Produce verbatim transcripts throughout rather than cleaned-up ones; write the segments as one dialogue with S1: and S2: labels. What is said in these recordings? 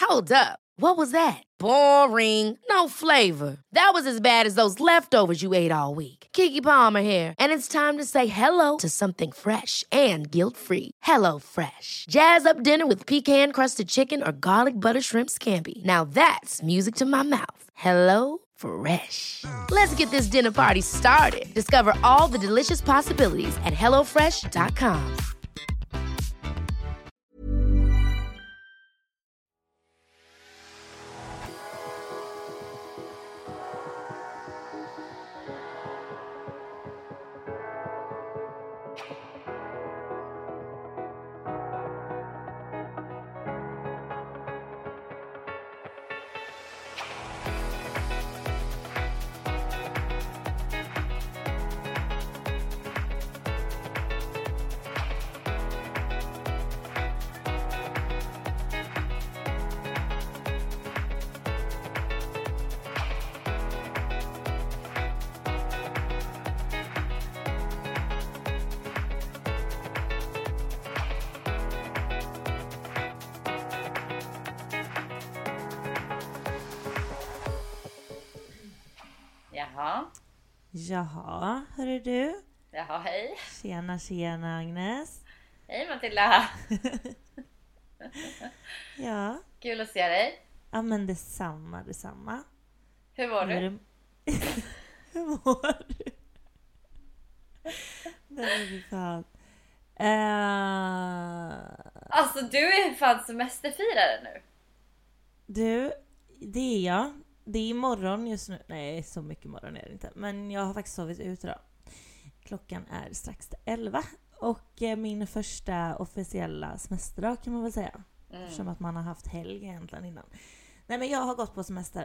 S1: Hold up. What was that? Boring. No flavor. That was as bad as those leftovers you ate all week. Keke Palmer here, and it's time to say hello to something fresh and guilt-free. Hello Fresh. Jazz up dinner with pecan-crusted chicken or garlic butter shrimp scampi. Now that's music to my mouth. Hello Fresh. Let's get this dinner party started. Discover all the delicious possibilities at hello fresh dot com.
S2: Jaha.
S3: Jaha, hörru du.
S2: Jaha, hej.
S3: Tjena, tjena Agnes.
S2: Hej Matilda.
S3: Ja.
S2: Kul att se dig.
S3: Ja, men detsamma, detsamma.
S2: Hur mår du?
S3: du? Hur mår du? Nej, det fan. Uh...
S2: Alltså, du är fan semesterfirare nu.
S3: Du, det är jag. Det är imorgon just nu. Nej, så mycket imorgon är det inte. Men jag har faktiskt sovit ut idag. Klockan är strax elva. Och eh, min första officiella semesterdag kan man väl säga. Mm. Eftersom att man har haft helg egentligen innan. Nej, men jag har gått på semester.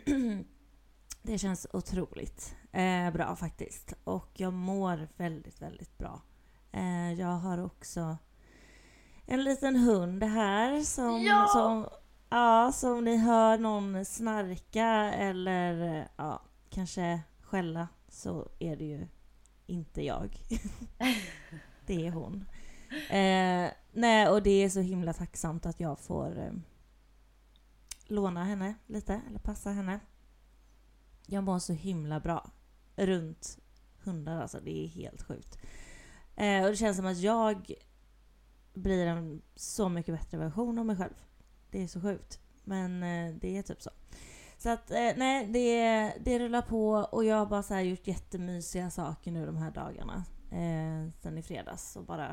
S3: Det känns otroligt eh, bra faktiskt. Och jag mår väldigt, väldigt bra. Eh, jag har också en liten hund här som...
S2: Ja!
S3: som Ja, så om ni hör någon snarka eller ja, kanske skälla så är det ju inte jag. Det är hon. Eh, nej, och det är så himla tacksamt att jag får eh, låna henne lite eller passa henne. Jag mår så himla bra runt hundar, alltså det är helt sjukt. Eh, och det känns som att jag blir en så mycket bättre version av mig själv. Det är så sjukt. Men eh, det är typ så. Så att eh, nej, det, det rullar på. Och jag har bara så här gjort jättemysiga saker nu de här dagarna. Eh, sen i fredags. Och bara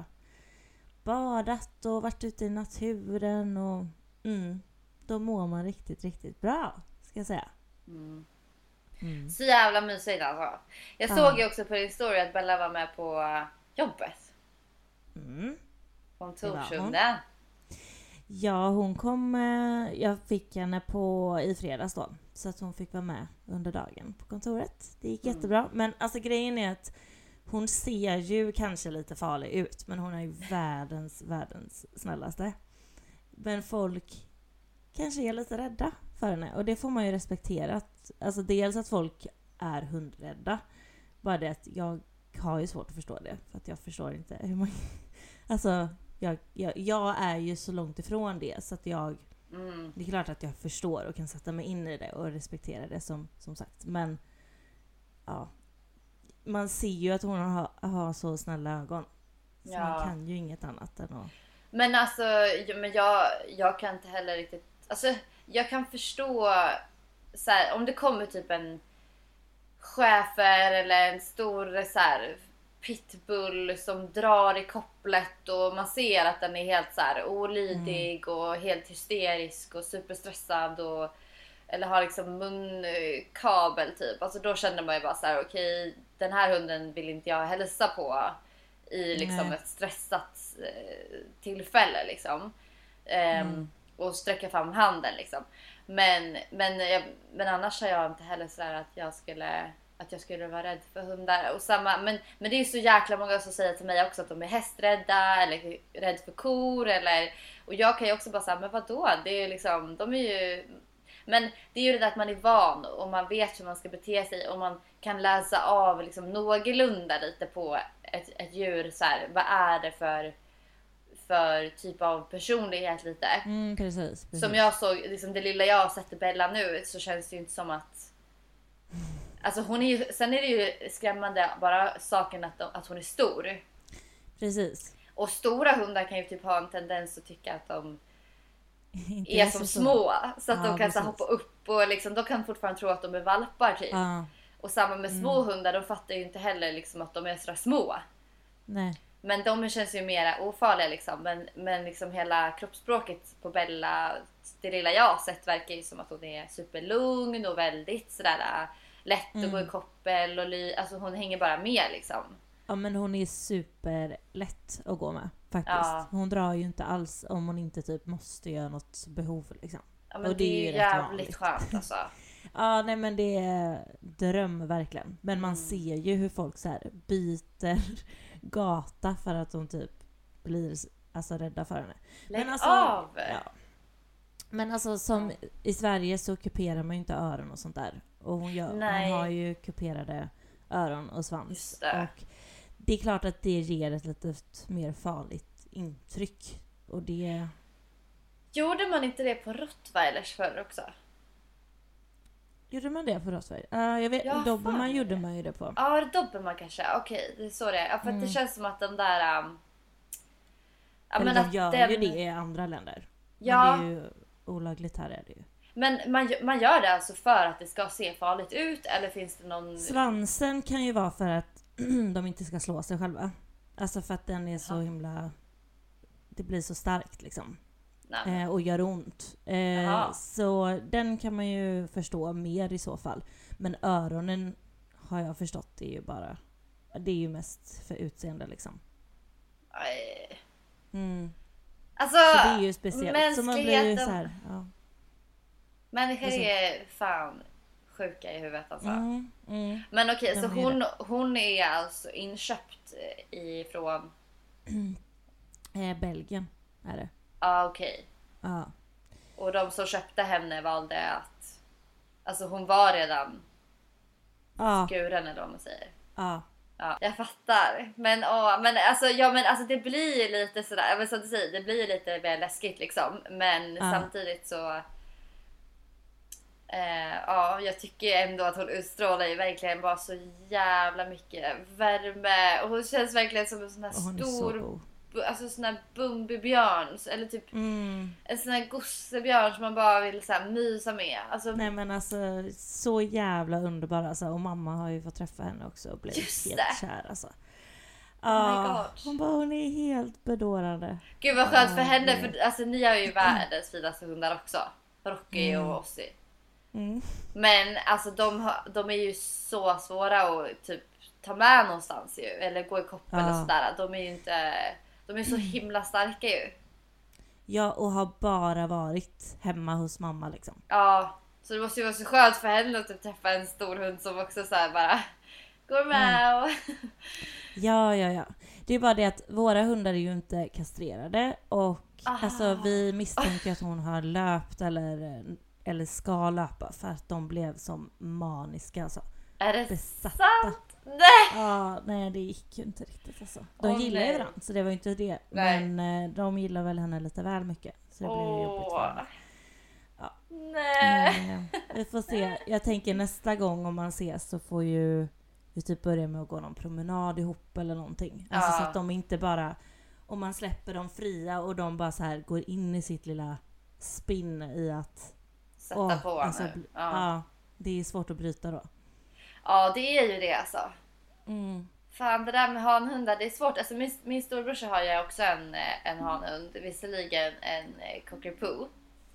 S3: badat och varit ute i naturen. Och mm, då mår man riktigt, riktigt bra. Ska jag säga.
S2: Mm.
S3: Mm.
S2: Så jävla mysigt alltså. Jag
S3: Ja.
S2: såg ju också på din story att Bella var med på jobbet.
S3: Mm.
S2: Kontorshunden.
S3: Ja, hon kom, eh, jag fick henne på i fredags då. Så att hon fick vara med under dagen på kontoret. Det gick
S2: Mm.
S3: jättebra. Men alltså grejen är att hon ser ju kanske lite farlig ut. Men hon är ju världens, världens snällaste. Men folk kanske är lite rädda för henne. Och det får man ju respektera. Att, alltså dels att folk är hundrädda. Bara det att jag har ju svårt att förstå det. För att jag förstår inte hur man... Alltså... Jag, jag, jag är ju så långt ifrån det så att jag mm. det är klart att jag förstår och kan sätta mig in i det och respektera det som, som sagt. Men ja, man ser ju att hon har, har så snälla ögon. Så ja. Man kan ju inget annat än att...
S2: Men alltså, men jag, jag kan inte heller riktigt... Alltså, jag kan förstå så här, om det kommer typ en schäfer eller en stor så här, pitbull som drar i kopplet och man ser att den är helt så här olydig mm. och helt hysterisk och superstressad och eller har liksom munkabel typ. Alltså då känner man ju bara så här: okej, okay, den här hunden vill inte jag hälsa på i liksom ett stressat eh, tillfälle liksom. Um, mm. Och sträcka fram handen liksom. Men men jag, men annars har jag inte heller så där att jag skulle att jag skulle vara rädd för hundar och samma, men men det är ju så jäkla många som säger till mig också att de är hästrädda eller rädd för kor eller, och jag kan ju också bara säga, men vadå, det är liksom, de är ju, men det är ju det där att man är van och man vet hur man ska bete sig och man kan läsa av liksom någorlunda lite på ett, ett djur så här, vad är det för för typ av personlighet lite.
S3: Mm, precis, precis.
S2: Som jag såg, liksom det lilla jag har sett i Bella nu, så känns det ju inte som att... Alltså hon är ju, sen är det ju skrämmande bara saken att, de, att hon är stor.
S3: Precis.
S2: Och stora hundar kan ju typ ha en tendens att tycka att de
S3: Inte
S2: är
S3: så
S2: som
S3: stora.
S2: små. Så att
S3: Ja,
S2: de kan så
S3: precis.
S2: hoppa upp och liksom, de kan fortfarande tro att de är valpar typ.
S3: Ja,
S2: Och samma med små hundar, de fattar ju inte heller liksom att de är så små.
S3: nej.
S2: Men de känns ju mer ofarliga liksom. Men, men liksom hela kroppsspråket på Bella, det lilla jag har sett, verkar ju som att hon är superlugn och väldigt sådär äh, lätt att gå i koppel och ly, alltså hon hänger bara med liksom.
S3: Ja, men hon är superlätt att gå med faktiskt.
S2: Ja.
S3: Hon drar ju inte alls om hon inte typ måste göra något behov liksom.
S2: Ja, men
S3: Och
S2: det är ju
S3: rätt
S2: jävligt
S3: vanligt.
S2: skönt alltså.
S3: Ja, nej men det är dröm verkligen. Men man ser ju hur folk så här byter gata för att de typ blir alltså rädda för henne.
S2: Lägg
S3: men alltså,
S2: av!
S3: Ja. Men alltså som i Sverige så kuperar man ju inte öron och sånt där. Och hon, gör, hon
S2: Nej.
S3: har ju kuperade öron och svans.
S2: Just det.
S3: Och det är klart att det ger ett lite mer farligt intryck. Och det...
S2: Gjorde man inte det på Rottweilers förr också?
S3: Gjorde man det på Rottweiler? Uh, jag vet,
S2: Ja,
S3: Dobermann
S2: fan.
S3: gjorde man ju det på.
S2: Ja, det Dobermann kanske. Okej, det är så det är. Ja, för att det känns som att de där... Um... Ja,
S3: Eller
S2: men
S3: de
S2: att
S3: gör
S2: den...
S3: ju det i andra länder.
S2: Ja.
S3: Men det är ju olagligt här är det ju.
S2: Men man, man gör det alltså för att det ska se farligt ut? Eller finns det någon...
S3: Svansen kan ju vara för att de inte ska slå sig själva. Alltså för att den är så
S2: Jaha.
S3: himla... Det blir så starkt liksom.
S2: Nej.
S3: Eh, och gör ont. Eh,
S2: Jaha.
S3: så den kan man ju förstå mer i så fall. Men öronen har jag förstått, det är ju bara... Det är ju mest för utseende liksom.
S2: Aj.
S3: Mm.
S2: Alltså,
S3: Så det är ju speciellt. Så man blir ju
S2: mänskligheten...
S3: så här, ja.
S2: Människor
S3: Precis.
S2: är fan sjuka i huvudet alltså.
S3: Mm, mm.
S2: Men okej,
S3: De
S2: så
S3: är
S2: hon, hon är alltså inköpt ifrån...
S3: Eh, Belgien är det.
S2: Ja, ah, okej.
S3: Ja.
S2: Och de som köpte henne valde att... Alltså hon var redan
S3: Ja.
S2: skuren eller vad man säger.
S3: Ja.
S2: Ja, jag fattar. Men, åh, men, alltså, ja, men alltså det blir ju lite sådär, men som du säger, det blir ju lite mer läskigt liksom. Men
S3: Ja.
S2: samtidigt så... Eh, ja, jag tycker ändå att hon utstrålar ju verkligen bara så jävla mycket värme. Och hon känns verkligen som en sån här
S3: Och hon är så
S2: stor...
S3: god.
S2: bu- Alltså sån här Bumbibjörn. Eller typ
S3: Mm.
S2: en sån här gossebjörn som man bara vill så här mysa med. Alltså,
S3: Nej men alltså så jävla underbar alltså. Och mamma har ju fått träffa henne också och blivit
S2: Just
S3: helt
S2: det.
S3: kär alltså.
S2: Oh my
S3: Ah,
S2: God.
S3: hon bara hon är helt bedårande.
S2: Gud vad skönt för
S3: Ja,
S2: henne,
S3: det-
S2: för alltså ni har ju världens finaste hundar också. Rocky
S3: Mm.
S2: och Ossie.
S3: Mm.
S2: Men alltså de, har, de är ju så svåra att typ ta med någonstans ju. Eller gå i koppel
S3: Ja.
S2: och sådär. De är ju inte... De är så himla starka ju.
S3: Ja och har bara varit hemma hos mamma liksom.
S2: Ja, så det måste ju vara så skönt för henne att typ träffa en stor hund som också så här bara går med och...
S3: Ja ja ja. Det är bara det att våra hundar är ju inte kastrerade. Och
S2: Ah.
S3: alltså vi misstänker att hon har löpt eller, eller ska löpa. För att de blev som maniska alltså.
S2: Är det
S3: Besatta.
S2: sant? Nej!
S3: Ja, nej det gick ju inte riktigt alltså. De
S2: Åh,
S3: gillar ju
S2: nej.
S3: varandra så det var ju inte det.
S2: Nej.
S3: Men eh, de gillar väl henne lite väl mycket. Så det blir ju jobbigt för henne. Ja.
S2: Nej.
S3: Men, eh, vi får se. Jag tänker nästa gång om man ses så får ju vi typ börja med att gå någon promenad ihop eller någonting. Alltså
S2: Ja.
S3: så att de inte bara, om man släpper dem fria och de bara så här går in i sitt lilla spinn i att
S2: Sätta
S3: åh,
S2: på
S3: alltså,
S2: nu.
S3: bl-
S2: Ja.
S3: ja, det är svårt att bryta då.
S2: Ja, det är ju det alltså.
S3: Mm.
S2: Fan, det där med hanhundar, det är svårt. Alltså min, min storbrorsa har ju också en, eh, en hanhund. Visserligen en eh, cockapoo.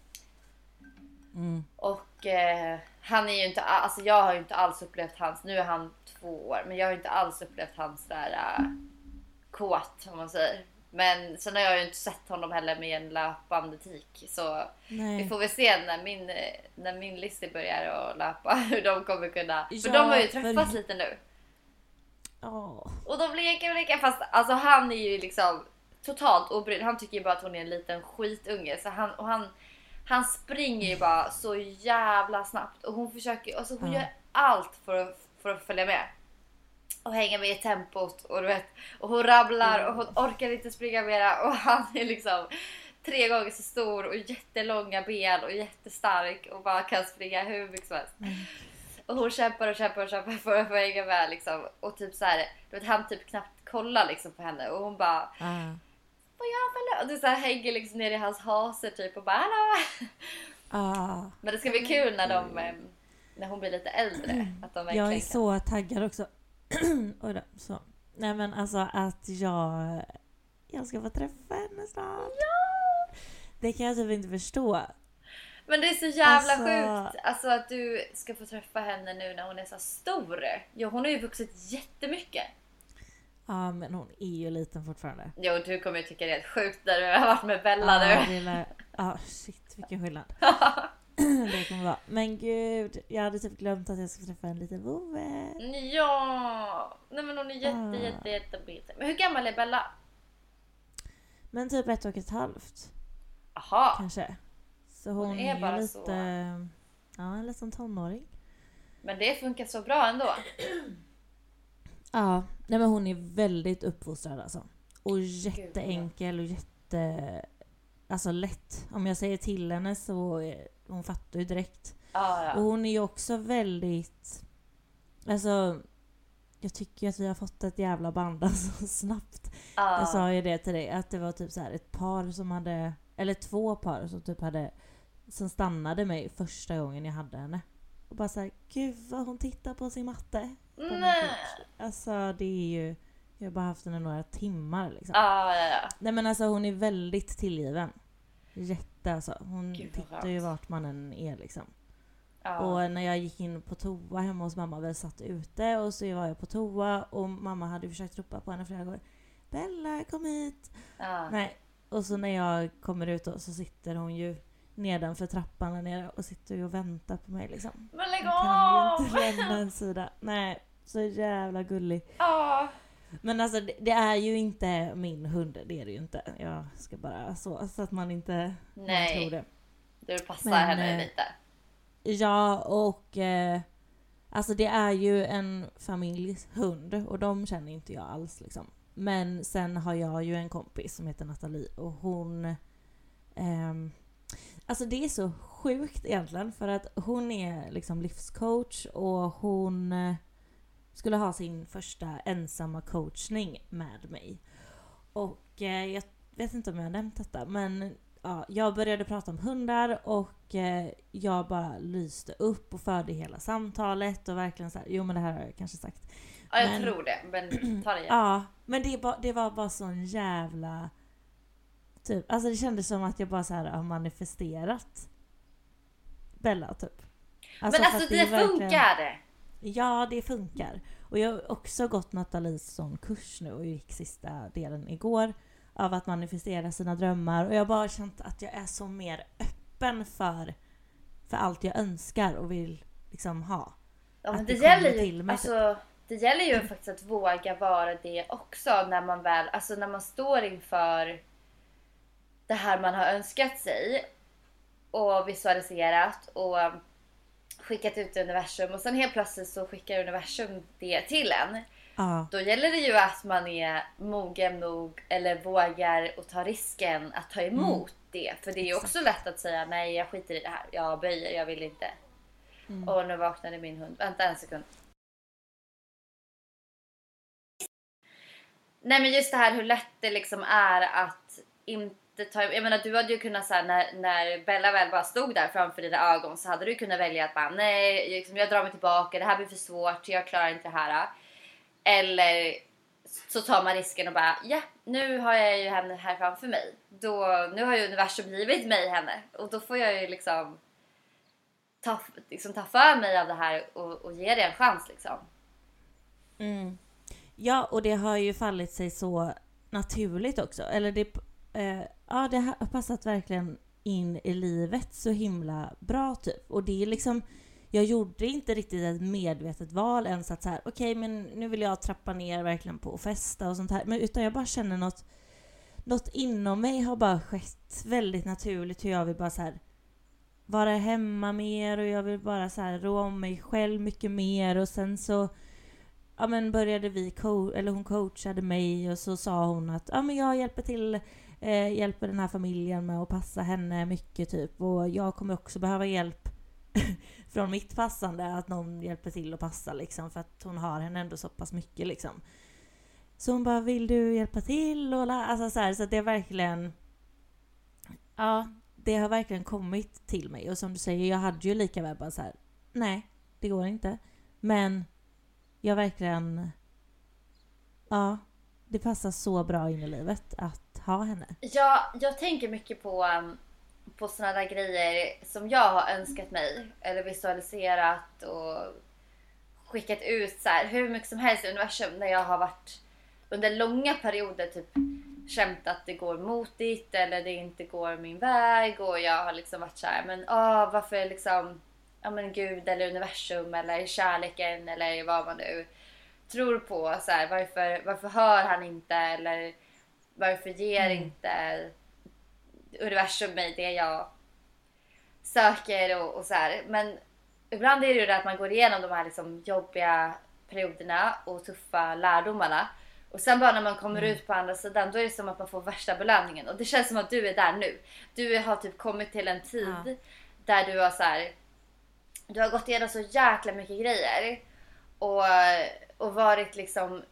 S3: Mm.
S2: Och eh, han är ju inte, alltså jag har ju inte alls upplevt hans, nu är han två år, men jag har ju inte alls upplevt hans där äh, kåt om man säger. Men sen har jag ju inte sett honom heller med en löpande tik. Så
S3: Nej.
S2: vi får väl se när min, eh, när min Lizzie börjar att löpa hur de kommer kunna. För
S3: Ja,
S2: de har ju
S3: för-
S2: träffats lite nu.
S3: Åh.
S2: Och de leker och leker, fast alltså han är ju liksom totalt obrydd. Han tycker ju bara att hon är en liten skitunge. Så han, och han, han springer ju bara så jävla snabbt. Och hon försöker, alltså hon
S3: Ja.
S2: gör allt för att, för att följa med. och hänga med i tempot och du vet, och hon rabblar och hon orkar inte springa mera och han är liksom tre gånger så stor och jättelånga ben och jättestark och bara kan springa hur mycket som helst. Mm. Och hon kämpar och kämpar och kämpar för att få hänga med liksom. Och typ så här, du vet, han typ knappt kollar liksom på henne och hon bara
S3: uh.
S2: vad gör man? Och det så här hänger liksom ner i hans hase typ och bara hallå.
S3: Uh.
S2: Men det ska bli kul när de när hon blir lite äldre att de
S3: jag är så taggad också. Oj då, så. Nej men alltså att jag jag ska få träffa henne snart.
S2: Ja!
S3: Det kan jag typ inte förstå.
S2: Men det är så jävla
S3: alltså...
S2: sjukt alltså att du ska få träffa henne nu när hon är så stor. Ja, hon har ju vuxit jättemycket.
S3: Ja, men hon är ju liten fortfarande.
S2: Jo, du kommer ju tycka det är helt sjukt när du har varit med Bella
S3: ja,
S2: nu.
S3: Ja, ah, shit, vilken skillnad. Det kommer vara. Men gud, jag hade typ glömt att jag skulle träffa en liten vovve.
S2: Ja, nej men hon är jätte, ah. jätte, jätte, jätte. Men hur gammal är Bella?
S3: Men typ ett och ett halvt.
S2: Aha.
S3: Kanske. Så hon, hon är, är bara lite, så. Ja, en liten tonåring.
S2: Men det funkar så bra ändå.
S3: Ja, nej men hon är väldigt uppfostrad alltså. Och jätteenkel och jätte... Alltså lätt. Om jag säger till henne så är, hon fattar ju direkt.
S2: Ah, ja.
S3: Och hon är ju också väldigt... Alltså... Jag tycker att vi har fått ett jävla band alltså, snabbt. Ah. Jag sa ju det till dig. Att det var typ så här ett par som hade... Eller två par som typ hade... Som stannade mig första gången jag hade henne. Och bara så här, gud vad hon tittar på sin matte.
S2: Nej.
S3: Alltså det är ju... Jag har bara haft henne några timmar liksom.
S2: Ah, ja, ja.
S3: Nej men alltså hon är väldigt tillgiven. Jätte alltså. Hon
S2: gud,
S3: tittar ju vart man än är liksom.
S2: Ah.
S3: Och när jag gick in på toa hemma hos mamma, vi satt ute och så var jag på toa och mamma hade försökt ropa på henne flera gånger. Bella, kom hit!
S2: Ah.
S3: Nej. Och så när jag kommer ut då, så sitter hon ju nedanför trappan där nere och sitter och väntar på mig liksom.
S2: Men lägg
S3: av! Kan ju inte
S2: lämna
S3: en sida. Nej, så jävla gullig.
S2: Ah.
S3: Men alltså det, det är ju inte min hund, det är det ju inte. Jag ska bara så, så att man inte
S2: Nej.
S3: Man tror det.
S2: Du passar
S3: Men,
S2: henne
S3: eh,
S2: lite.
S3: Ja, och eh, alltså det är ju en familjs hund och de känner inte jag alls liksom. Men sen har jag ju en kompis som heter Nathalie och hon eh, alltså det är så sjukt egentligen för att hon är liksom livscoach och hon eh, skulle ha sin första ensamma coachning med mig. Och eh, jag vet inte om jag har nämnt detta men ja, jag började prata om hundar och eh, jag bara lyste upp och förde hela samtalet och verkligen så här, jo men det här har jag kanske sagt.
S2: Ja, jag
S3: men,
S2: tror det, men ta det igen.
S3: Ja, men det, ba, det var bara sån jävla typ, alltså det kändes som att jag bara så här har manifesterat Bella typ.
S2: Alltså, men alltså det, det funkar!
S3: Ja, det funkar. Och jag har också gått Nathalies sån kurs nu och gick sista delen igår av att manifestera sina drömmar. Och jag har bara känt att jag är så mer öppen för, för allt jag önskar och vill liksom ha.
S2: Ja, men
S3: att
S2: det,
S3: det
S2: gäller ju,
S3: till mig.
S2: alltså, det gäller ju faktiskt att våga vara det också när man väl, alltså när man står inför det här man har önskat sig och visualiserat och skickat ut i universum och sen helt plötsligt så skickar universum det till en.
S3: Ja.
S2: Då gäller det ju att man är mogen nog eller vågar och ta risken att ta emot mm. det. För det är ju också lätt att säga nej, jag skiter i det här. Jag böjer, jag vill inte. Mm. Och nu vaknade min hund. Vänta en sekund. Nej men just det här hur lätt det liksom är att inte ta... Jag menar du hade ju kunnat säga när, när Bella väl bara stod där framför dina ögon så hade du kunnat välja att bara nej, liksom, jag drar mig tillbaka, det här blir för svårt, jag klarar inte det här. Eller så tar man risken och bara ja, nu har jag ju henne här framför mig. Då, nu har ju universum givit mig henne och då får jag ju liksom ta, liksom, ta för mig av det här och, och ge det en chans liksom.
S3: Mm. Ja, och det har ju fallit sig så naturligt också. Eller det, eh, ja, det har passat verkligen in i livet så himla bra typ. Och det är liksom, jag gjorde inte riktigt ett medvetet val ens att så här, okej, okay, men nu vill jag trappa ner verkligen på att festa och sånt här. Men utan jag bara känner något, något inom mig har bara skett väldigt naturligt hur jag vill bara så här vara hemma mer och jag vill bara så här rå om mig själv mycket mer och sen så ja men började vi co- eller hon coachade mig och så sa hon att ja men jag hjälper till eh, hjälper den här familjen med att passa henne mycket typ, och jag kommer också behöva hjälp från mitt passande, att någon hjälper till att passa liksom, för att hon har henne ändå så pass mycket liksom. Så hon bara, vill du hjälpa till? Och la- alltså så här, så det är verkligen, ja, det har verkligen kommit till mig. Och som du säger, jag hade ju lika väl bara så här, nej, det går inte. Men jag verkligen, ja, det passar så bra in i livet att ha henne.
S2: Ja, jag tänker mycket på, um, på såna där grejer som jag har önskat mig. Eller visualiserat och skickat ut så här, hur mycket som helst i universum. När jag har varit under långa perioder typ känt att det går motigt eller det inte går min väg. Och jag har liksom varit så här, men åh, varför liksom, ja men Gud eller universum eller kärleken eller vad man nu tror på. Så här, varför, varför hör han inte? Eller varför ger mm. inte universum mig det jag söker och, och så här. Men ibland är det ju det att man går igenom de här liksom jobbiga perioderna och tuffa lärdomarna. Och sen bara när man kommer mm. ut på andra sidan, då är det som att man får värsta belöningen. Och det känns som att du är där nu. Du har typ kommit till en tid ja. där du har så här, du har gått igenom så jäkla mycket grejer. Och, och varit liksom,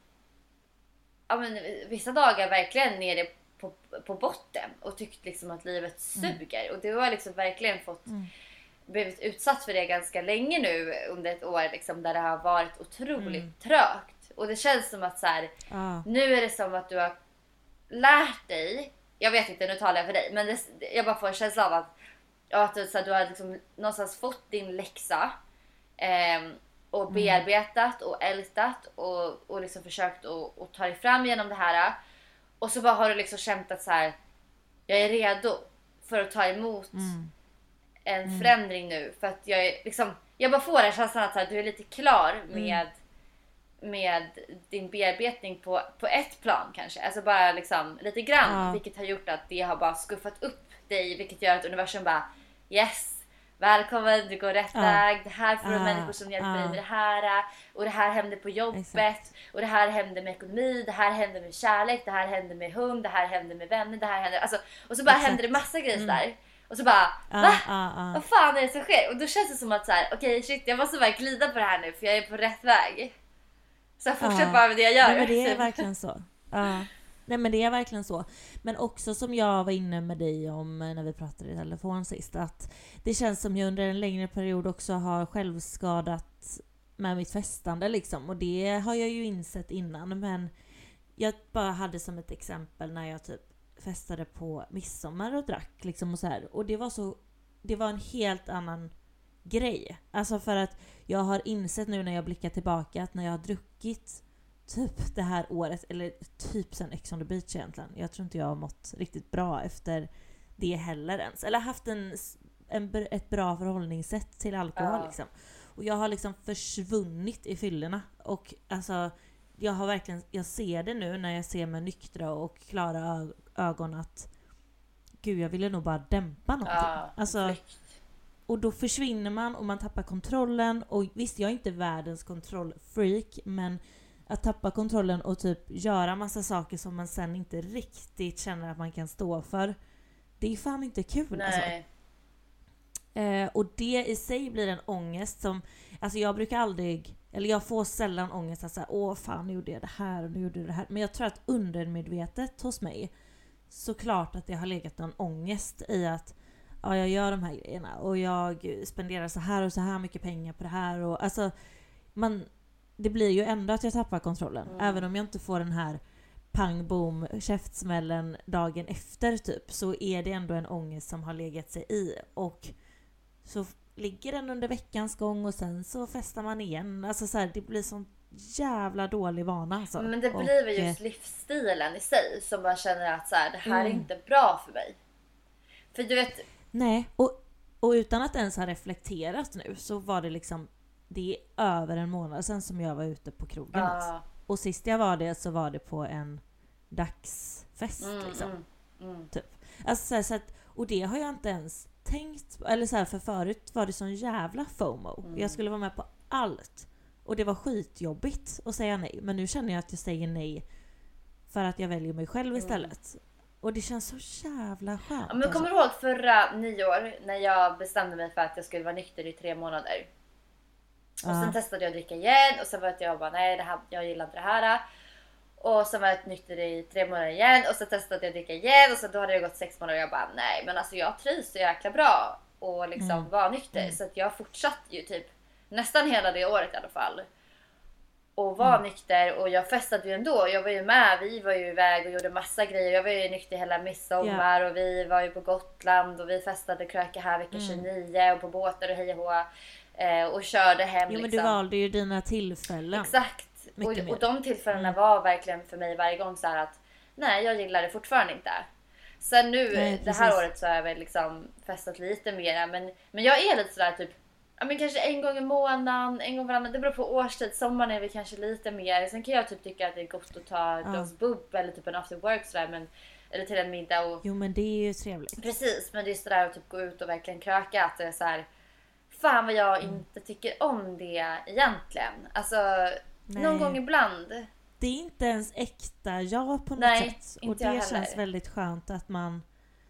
S2: ja men vissa dagar verkligen nere på, på botten. Och tyckt liksom att livet suger. Mm. Och du har liksom verkligen fått mm. blivit utsatt för det ganska länge nu under ett år liksom, där det har varit otroligt mm. trögt. Och det känns som att så här, ah. nu är det som att du har lärt dig, jag vet inte, nu talar jag för dig, men det, jag bara får en känsla av att, att du, så här, du har liksom någonstans fått din läxa eh, och bearbetat och ältat och, och liksom försökt att, att ta dig fram genom det här. Och så bara har du liksom känt att så här, jag är redo för att ta emot mm. en mm. förändring nu. För att jag är liksom, jag bara får en känsla att så här, du är lite klar med mm. med din bearbetning på, på ett plan kanske. Alltså bara liksom lite grann. Ja. Vilket har gjort att det har bara skuffat upp dig. Vilket gör att universum bara, yes, välkommen, du går rätt ja. väg. Det här får ja. människor som hjälper ja. dig med det här. Och det här händer på jobbet. Exakt. Och det här händer med ekonomi. Det här händer med kärlek. Det här händer med hund. Det här händer med vänner. Det här händer, alltså, och så bara Exakt. händer det massa grejer mm. där. Och så bara,
S3: ja,
S2: va?
S3: Ja, ja.
S2: Vad fan är det som sker? Och då känns det som att så här, okej okay, shit, jag måste bara glida på det här nu. För jag är på rätt väg. Så fortsätt
S3: ja.
S2: bara med det jag gör.
S3: Nej, men det är verkligen så. Ja. Nej, men det är verkligen så. Men också som jag var inne med dig om när vi pratade i telefon sist, att det känns som jag under en längre period också har självskadat med mitt festande liksom. Och det har jag ju insett innan, men jag bara hade som ett exempel när jag typ festade på midsommar och drack liksom och så här. Och det var så, det var en helt annan grej. Alltså för att jag har insett nu när jag blickar tillbaka att när jag har druckit typ det här året, eller typ sen Ex on the Beach egentligen. Jag tror inte jag har mått riktigt bra efter det heller ens. Eller haft en, en, ett bra förhållningssätt till alkohol uh. liksom. Och jag har liksom försvunnit i fyllorna. Och alltså, jag har verkligen, jag ser det nu när jag ser mig nyktra och klara ögon att gud, jag ville nog bara dämpa någonting. Uh, alltså, och då försvinner man och man tappar kontrollen. Och visst, jag är inte världens kontrollfreak, men att tappa kontrollen och typ göra massa saker som man sen inte riktigt känner att man kan stå för, det är fan inte kul. Alltså. Eh, och det i sig blir en ångest som, alltså jag brukar aldrig, eller jag får sällan ångest att säga, åh fan, nu gjorde jag det här och nu gjorde jag det här. Men jag tror att undermedvetet hos mig, såklart att det har legat någon ångest i att ja, jag gör de här grejerna och jag spenderar så här och så här mycket pengar på det här. Och alltså, man, det blir ju ändå att jag tappar kontrollen. Mm. Även om jag inte får den här pang, boom, käftsmällen dagen efter typ, så är det ändå en ångest som har legat sig i. Och så ligger den under veckans gång och sen så festar man igen. Alltså så här, det blir sån jävla dålig vana. Alltså.
S2: Men det blir väl just livsstilen i sig som man känner att så här, det här mm. är inte bra för mig. För du vet...
S3: Nej, och, och utan att ens ha reflekterat nu så var det liksom, det är över en månad sedan som jag var ute på krogen. Uh. Alltså. Och sist jag var det så var det på en dagsfest mm, liksom. Mm, mm. Typ. Alltså, så här, så att, och det har jag inte ens tänkt, eller så här, för förut var det sån jävla FOMO. Mm. Jag skulle vara med på allt. Och det var skitjobbigt att säga nej. Men nu känner jag att jag säger nej för att jag väljer mig själv istället. Mm. Och det känns så jävla skönt.
S2: Ja, men jag kommer ihåg förra nyår när jag bestämde mig för att jag skulle vara nykter i tre månader. Och sen testade jag att dricka igen. Och sen var jag bara, nej det här, jag gillar inte det här. Och sen var jag nykter i tre månader igen. Och så testade jag att dricka igen. Och så då hade det gått sex månader. Och jag bara, nej men alltså jag trivs så jäkla bra. Och liksom mm. var nykter. Mm. Så att jag fortsatte ju typ nästan hela det året i alla fall. Och var mm. nykter. Och jag festade ju ändå. Jag var ju med. Vi var ju iväg och gjorde massa grejer. Jag var ju nykter hela midsommar. Yeah. Och vi var ju på Gotland. Och vi festade kröka här vecka mm. tjugonio. Och på båtar och hej och hå. Och körde hem.
S3: Jo, men
S2: liksom.
S3: Du valde ju dina tillfällen.
S2: Exakt. Och, och de tillfällena mm. var verkligen för mig varje gång så här att nej, jag gillar det fortfarande inte. Sen nu, nej, det här året så har jag väl liksom festat lite mer. Men, men jag är lite sådär typ, ja men kanske en gång i månaden, en gång varannan. Det beror på årstid. Sommaren är vi kanske lite mer. Sen kan jag typ tycka att det är gott att ta ett ja. glas bubb eller typ en after work sådär. Men, eller till en middag. Och,
S3: jo, men det är ju trevligt.
S2: Precis, men det är sådär att typ gå ut och verkligen kröka. Att det är så här, fan vad jag mm. inte tycker om det egentligen. Alltså... Nej. Någon gång ibland.
S3: Det är inte ens äkta jag på något
S2: Nej,
S3: sätt. Och det känns väldigt skönt att man...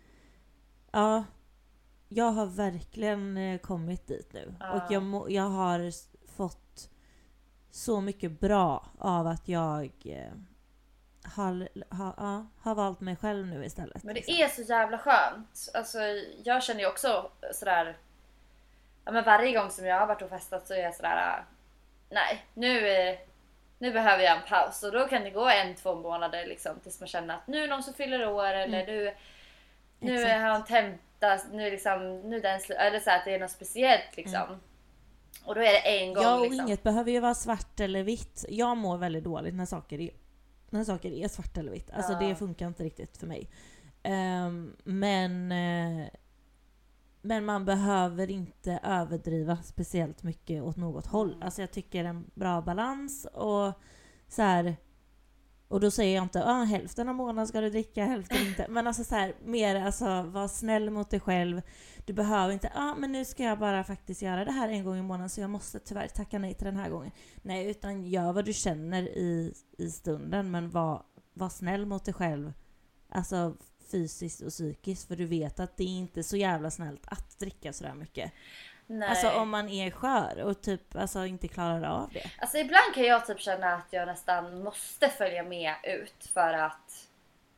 S3: Ja, jag har verkligen kommit dit nu. Ja. Och jag, må, jag har fått så mycket bra av att jag eh, har, ha, ja, har valt mig själv nu istället.
S2: Men det
S3: liksom.
S2: är så jävla skönt. Alltså, jag känner ju också sådär... Ja, men varje gång som jag har varit och festat så är jag sådär... Nej, nu, är, nu behöver jag en paus. Och då kan det gå en, två månader liksom, tills man känner att nu är någon som fyller år. Eller mm. nu, nu har han tenta. Nu, liksom, nu den slu- eller så att det är något speciellt. Liksom. Mm. Och då är det en gång.
S3: Ja, och
S2: liksom.
S3: Inget behöver ju vara svart eller vitt. Jag mår väldigt dåligt när saker är, när saker är svart eller vitt. Alltså ja. Det funkar inte riktigt för mig. Um, men... Uh, Men man behöver inte överdriva speciellt mycket åt något håll. Alltså jag tycker en bra balans och så här. Och då säger jag inte ah, hälften av månaden ska du dricka, hälften inte. Men alltså så här, mer alltså var snäll mot dig själv. Du behöver inte ah, men nu ska jag bara faktiskt göra det här en gång i månaden så jag måste tyvärr tacka nej till den här gången. Nej, utan gör vad du känner i, i stunden, men var, var snäll mot dig själv. Alltså fysiskt och psykiskt, för du vet att det är inte så jävla snällt att dricka så där mycket. Nej. Alltså om man är skör och typ alltså inte klarar av det.
S2: Alltså ibland kan jag typ känna att jag nästan måste följa med ut för att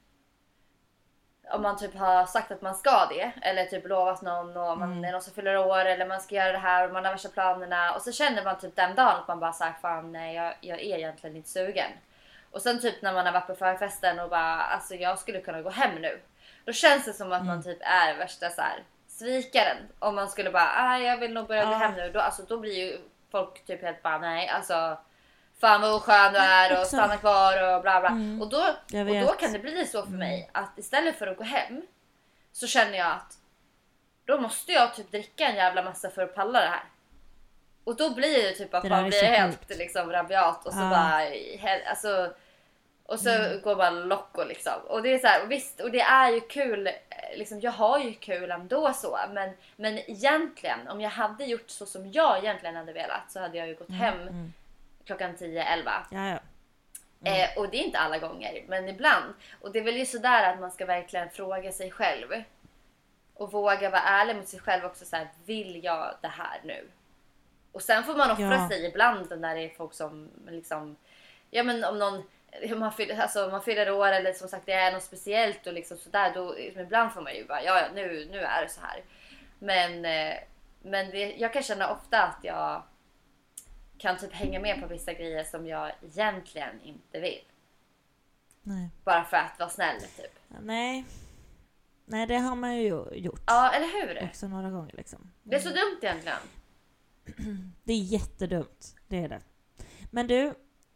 S2: om man typ har sagt att man ska det eller typ lovat någon och man mm. är någon som fyller år eller man ska göra det här och man har värsta planerna och så känner man typ den dagen att man bara sagt fan nej jag, jag är egentligen inte sugen. Och sen typ när man har varit på förfesten och bara, alltså jag skulle kunna gå hem nu. Då känns det som att mm. man typ är värsta så här svikaren. Om man skulle bara, ah, jag vill nog börja gå ah. hem nu. Då, alltså, då blir ju folk typ helt bara, nej alltså fan vad oskön du är och stanna kvar och bla bla. Mm. Och, då, och då kan det bli så för mm. mig att istället för att gå hem så känner jag att då måste jag typ dricka en jävla massa för att palla det här. Och då blir det typ att det man blir helt liksom rabiat och så ah. bara alltså och så mm. går man locko liksom. Och det är så här, visst och det är ju kul liksom, jag har ju kul ändå så men men egentligen om jag hade gjort så som jag egentligen hade velat så hade jag ju gått mm. hem mm. klockan tio elva.
S3: Ja ja.
S2: Mm. Eh, och det är inte alla gånger men ibland och det är väl ju så där att man ska verkligen fråga sig själv och våga vara ärlig mot sig själv också så här, vill jag det här nu? Och sen får man offra ja. sig ibland när det är folk som liksom ja men om någon man fyller, alltså man fyller år eller som sagt det är något speciellt och liksom sådär då ibland får man ju bara ja, ja nu nu är det så här. Men men det, jag kan känna ofta att jag kan typ hänga med på vissa grejer som jag egentligen inte vill.
S3: Nej.
S2: Bara för att vara snäll typ.
S3: Nej. Nej, det har man ju gjort.
S2: Ja, eller hur?
S3: Också några gånger liksom.
S2: Det är så dumt egentligen.
S3: Det är jättedumt, det är det. Men du,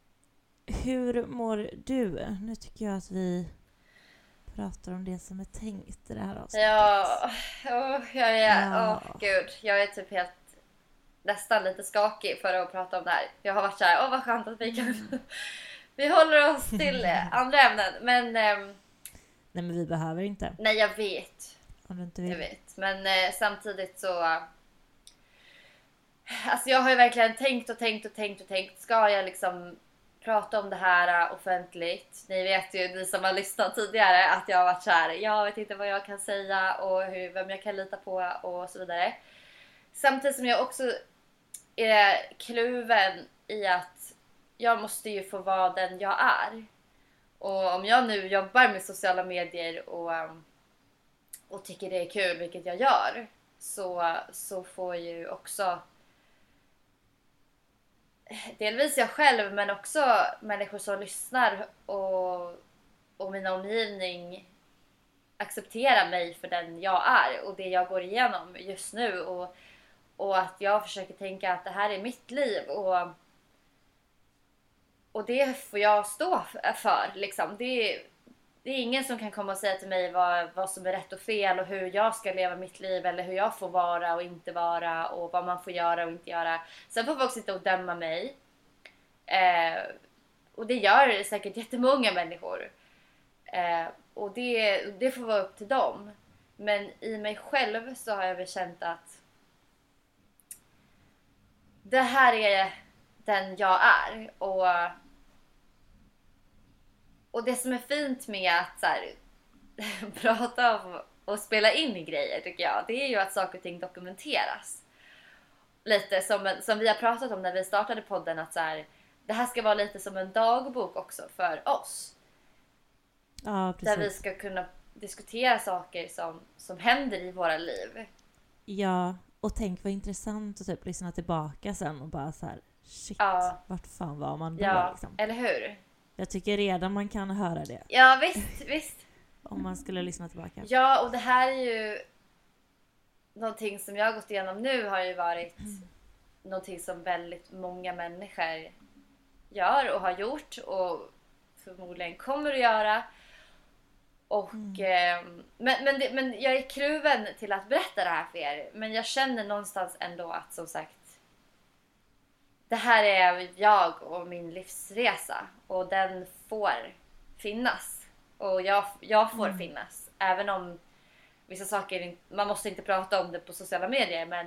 S3: hur mår du? Nu tycker jag att vi pratar om det som är tänkt i det här avsnittet.
S2: Ja, oh, jag är, ja. oh, gud, jag är typ helt nästan lite skakig för att prata om det här. Jag har varit så här, åh oh, vad skönt att vi kan mm. vi håller oss till andra ämnen. Men ähm,
S3: nej, men vi behöver inte.
S2: Nej, jag vet.
S3: Om du inte vill.
S2: Jag vet, men äh, samtidigt så Alltså jag har ju verkligen tänkt och tänkt och tänkt och tänkt. Ska jag liksom prata om det här offentligt? Ni vet ju, ni som har lyssnat tidigare, att jag har varit så här. Jag vet inte vad jag kan säga och hur, vem jag kan lita på och så vidare. Samtidigt som jag också är kluven i att jag måste ju få vara den jag är. Och om jag nu jobbar med sociala medier och, och tycker det är kul, vilket jag gör, så, så får ju också delvis jag själv, men också människor som lyssnar och, och min omgivning acceptera mig för den jag är och det jag går igenom just nu. Och, och att jag försöker tänka att det här är mitt liv. Och, och det får jag stå för. Liksom. Det, det är ingen som kan komma och säga till mig vad, vad som är rätt och fel och hur jag ska leva mitt liv eller hur jag får vara och inte vara och vad man får göra och inte göra. Sen får folk sitta och döma mig. Eh, och det gör säkert jättemånga människor. Eh, och det, det får vara upp till dem. Men i mig själv så har jag väl känt att det här är den jag är. Och, och det som är fint med att så här, prata om och spela in grejer tycker jag, det är ju att saker och ting dokumenteras. Lite som, som vi har pratat om när vi startade podden, att så här, det här ska vara lite som en dagbok också för oss.
S3: Ja, precis.
S2: Där vi ska kunna diskutera saker som, som händer i våra liv.
S3: Ja, och tänk vad intressant att typ lyssna tillbaka sen och bara så här, shit,
S2: Ja.
S3: vart fan var man då?
S2: Ja,
S3: Liksom.
S2: eller hur?
S3: Jag tycker redan man kan höra det.
S2: Ja, visst, visst.
S3: Om man skulle lyssna tillbaka.
S2: Ja, och det här är ju någonting som jag har gått igenom nu, har ju varit mm. någonting som väldigt många människor gör och har gjort och förmodligen kommer att göra. Och, mm. eh, men, men, det, men jag är kluven till att berätta det här för er. Men jag känner någonstans ändå att, som sagt, det här är jag och min livsresa. Och den får finnas. Och jag, jag får mm. finnas. Även om vissa saker, man måste inte prata om det på sociala medier. Men,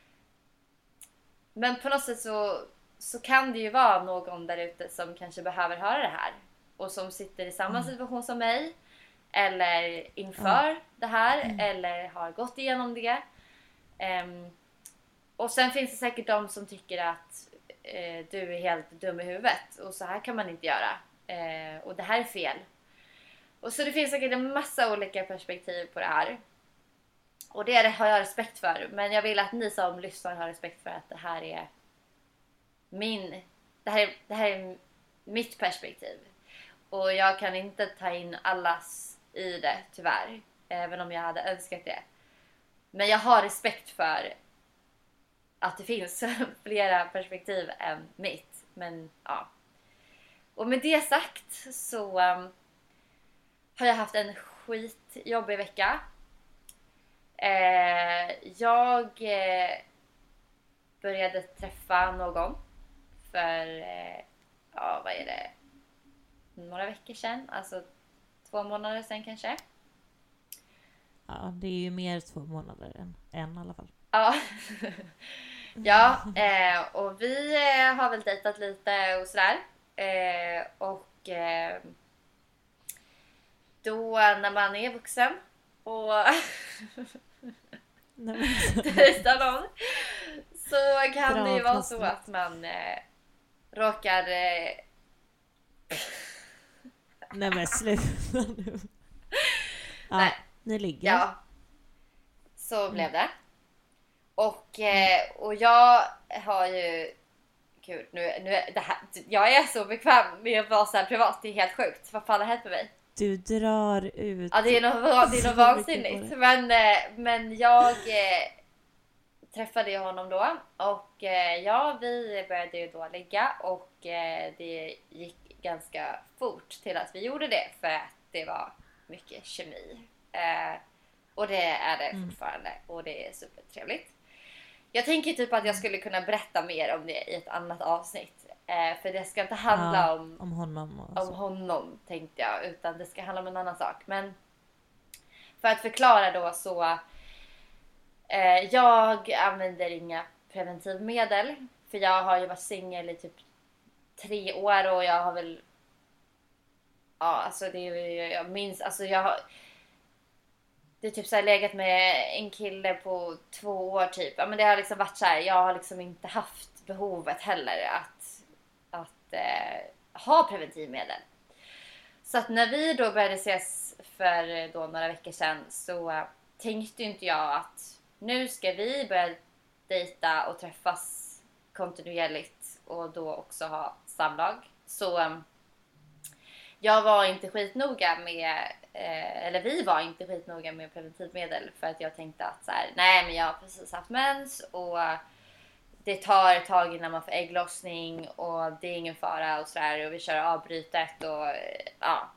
S2: men på något sätt så, så kan det ju vara någon där ute som kanske behöver höra det här. Och som sitter i samma mm. situation som mig. Eller inför mm. det här. Mm. Eller har gått igenom det. Um, och sen finns det säkert de som tycker att uh, du är helt dum i huvudet. Och så här kan man inte göra. Uh, och det här är fel. Och så det finns säkert en massa olika perspektiv på det här. Och det har jag respekt för. Men jag vill att ni som lyssnar har respekt för att det här är min... Det här är, det här är mitt perspektiv. Och jag kan inte ta in allas i det, tyvärr. Även om jag hade önskat det. Men jag har respekt för att det finns flera perspektiv än mitt. Men ja. Och med det sagt så um, har jag haft en skitjobbig vecka. Eh, jag eh, började träffa någon för, eh, ja vad är det? Några veckor sedan, alltså två månader sedan kanske.
S3: Ja, det är ju mer två månader än en i alla fall.
S2: Ja, ja eh, och vi eh, har väl dejtat lite och sådär. Eh, och eh, då när man är vuxen och dejtar någon, så kan Bra, det ju vara så att man eh, råkar... Eh,
S3: Nej men sluta nu. Ja, Nej. Ni ligger.
S2: Ja, så blev det. Och, eh, och jag har ju... Gud, nu, nu, det här, jag är så bekväm med att vara så här privat. Det är helt sjukt. Vad fan har hänt med mig?
S3: Du drar ut...
S2: Ja, det är något, det är något vansinnigt. Men, men jag eh, träffade ju honom då. Och eh, ja, vi började ju då ligga. Och eh, det gick ganska fort till att vi gjorde det. För att det var mycket kemi. Eh, och det är det mm. fortfarande. Och det är supertrevligt. Jag tänker typ att jag skulle kunna berätta mer om det i ett annat avsnitt. Eh, för det ska inte handla
S3: ja,
S2: om,
S3: om honom.
S2: Om honom tänkte jag. Utan det ska handla om en annan sak. Men för att förklara då så. Eh, jag använder inga preventivmedel. För jag har ju varit singel i typ tre år och jag har väl... Ja, alltså det är jag minns... Alltså jag har... Det är typ så här legat med en kille på två år typ. Ja, men det har liksom varit så här. Jag har liksom inte haft behovet heller att, att eh, ha preventivmedel. Så att när vi då började ses för då några veckor sedan så uh, tänkte inte jag att nu ska vi börja dejta och träffas kontinuerligt och då också ha samlag. Så um, jag var inte skitnoga med, eh, eller vi var inte skitnoga med preventivmedel för att jag tänkte att så här, nej men jag har precis haft mens och det tar ett tag innan man får ägglossning och det är ingen fara och sådär och vi kör avbrytet och ja.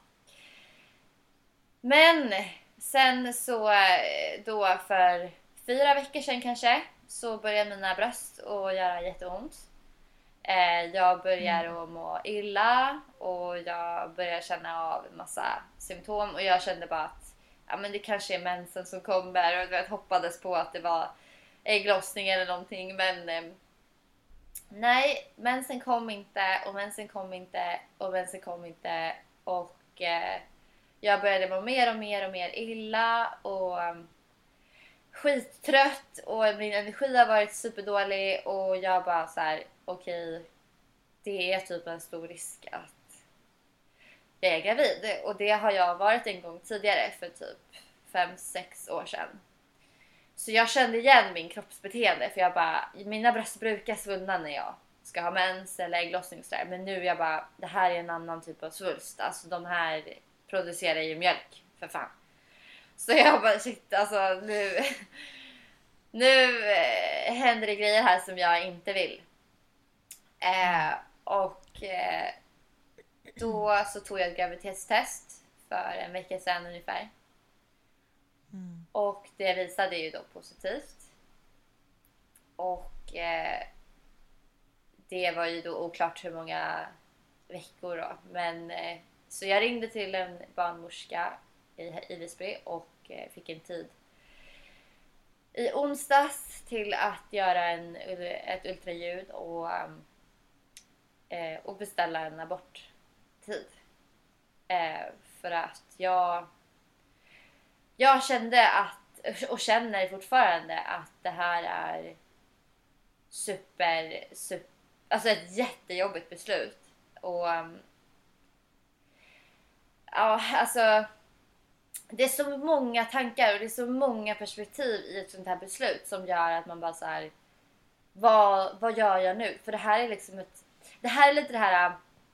S2: Men sen så då för fyra veckor sedan kanske så började mina bröst att göra jätteont. Jag börjar mm. att må illa och jag börjar känna av en massa symptom och jag kände bara att ja, men det kanske är mensen som kommer och jag hoppades på att det var ägglossning eller någonting men eh, nej, mensen kom inte och mensen kom inte och mensen kom inte och eh, jag började må mer och mer och mer illa och eh, skittrött och min energi har varit superdålig och jag bara så här okej, okay, det är typ en stor risk att jag är gravid och det har jag varit en gång tidigare för typ fem sex år sedan. Så jag kände igen min kroppsbeteende för jag bara, mina bröst brukar svullna när jag ska ha mens eller ägglossning och sådär. Men nu jag bara, det här är en annan typ av svulst. Alltså de här producerar ju mjölk, för fan. Så jag bara, shit alltså nu, nu eh, händer det grejer här som jag inte vill. Eh, och eh, då så tog jag ett graviditetstest för en vecka sedan ungefär. Mm. Och det visade ju då positivt. Och eh, det var ju då oklart hur många veckor då. Men eh, så jag ringde till en barnmorska i, i Visby och eh, fick en tid i onsdags till att göra en, ett ultraljud och, eh, och beställa en aborttid. Eh, för att jag Jag kände att, och känner fortfarande att det här är super, super alltså ett jättejobbigt beslut. Och ja, alltså det är så många tankar och det är så många perspektiv i ett sånt här beslut som gör att man bara så här, vad, vad gör jag nu? För det här är liksom ett, det här är lite det här,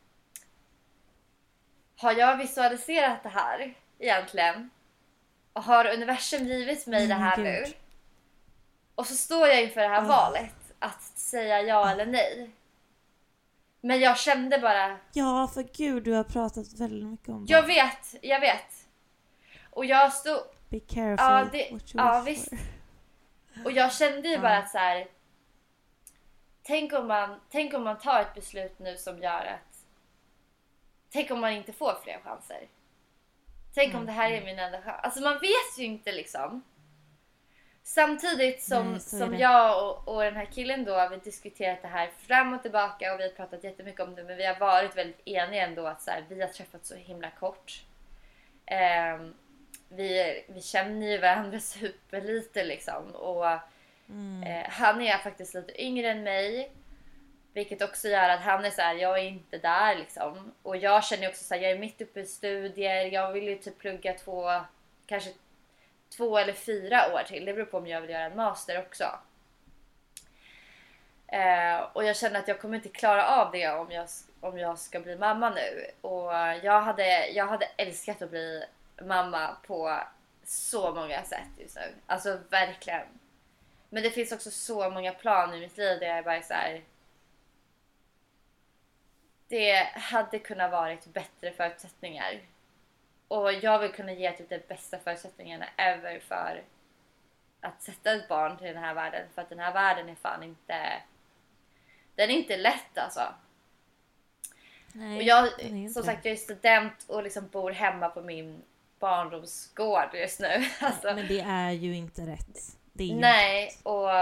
S2: har jag visualiserat det här egentligen? Och har universum givit mig det här mm, nu? Och så står jag inför det här oh. valet. Att säga ja eller nej. Men jag kände bara...
S3: Ja, för gud, du har pratat väldigt mycket om det.
S2: Jag vet, jag vet. Och jag stod...
S3: Be careful
S2: ja, det...
S3: what you
S2: ja,
S3: wish
S2: visst.
S3: for.
S2: Och jag kände ju
S3: ja.
S2: bara att så här... Tänk om, man, tänk om man tar ett beslut nu som gör att... Tänk om man inte får fler chanser. Tänk mm. om det här är min enda chans. Alltså man vet ju inte liksom. Samtidigt som, Nej, som jag och, och den här killen då har vi diskuterat det här fram och tillbaka och vi har pratat jättemycket om det. Men vi har varit väldigt eniga ändå att så här, vi har träffat så himla kort. Eh, vi, vi känner ju varandra superlite liksom. Och mm. eh, han är faktiskt lite yngre än mig. Vilket också gör att han är så här, jag är inte där liksom. Och jag känner också så här, jag är mitt uppe i studier. Jag vill ju typ plugga två, kanske två eller fyra år till. Det beror på om jag vill göra en master också. Eh, och jag känner att jag kommer inte klara av det om jag, om jag ska bli mamma nu. Och jag hade, jag hade älskat att bli mamma på så många sätt just nu. Alltså verkligen. Men det finns också så många plan i mitt liv där jag bara är så här... Det hade kunnat varit bättre förutsättningar. Och jag vill kunna ge typ de bästa förutsättningarna ever för att sätta ett barn till den här världen. För att den här världen är fan inte... Den är inte lätt alltså. Nej, och jag, som sagt, jag är student och liksom bor hemma på min barndomsgård just nu. Alltså,
S3: men det är ju inte rätt. Det är ju
S2: nej,
S3: inte rätt.
S2: Och,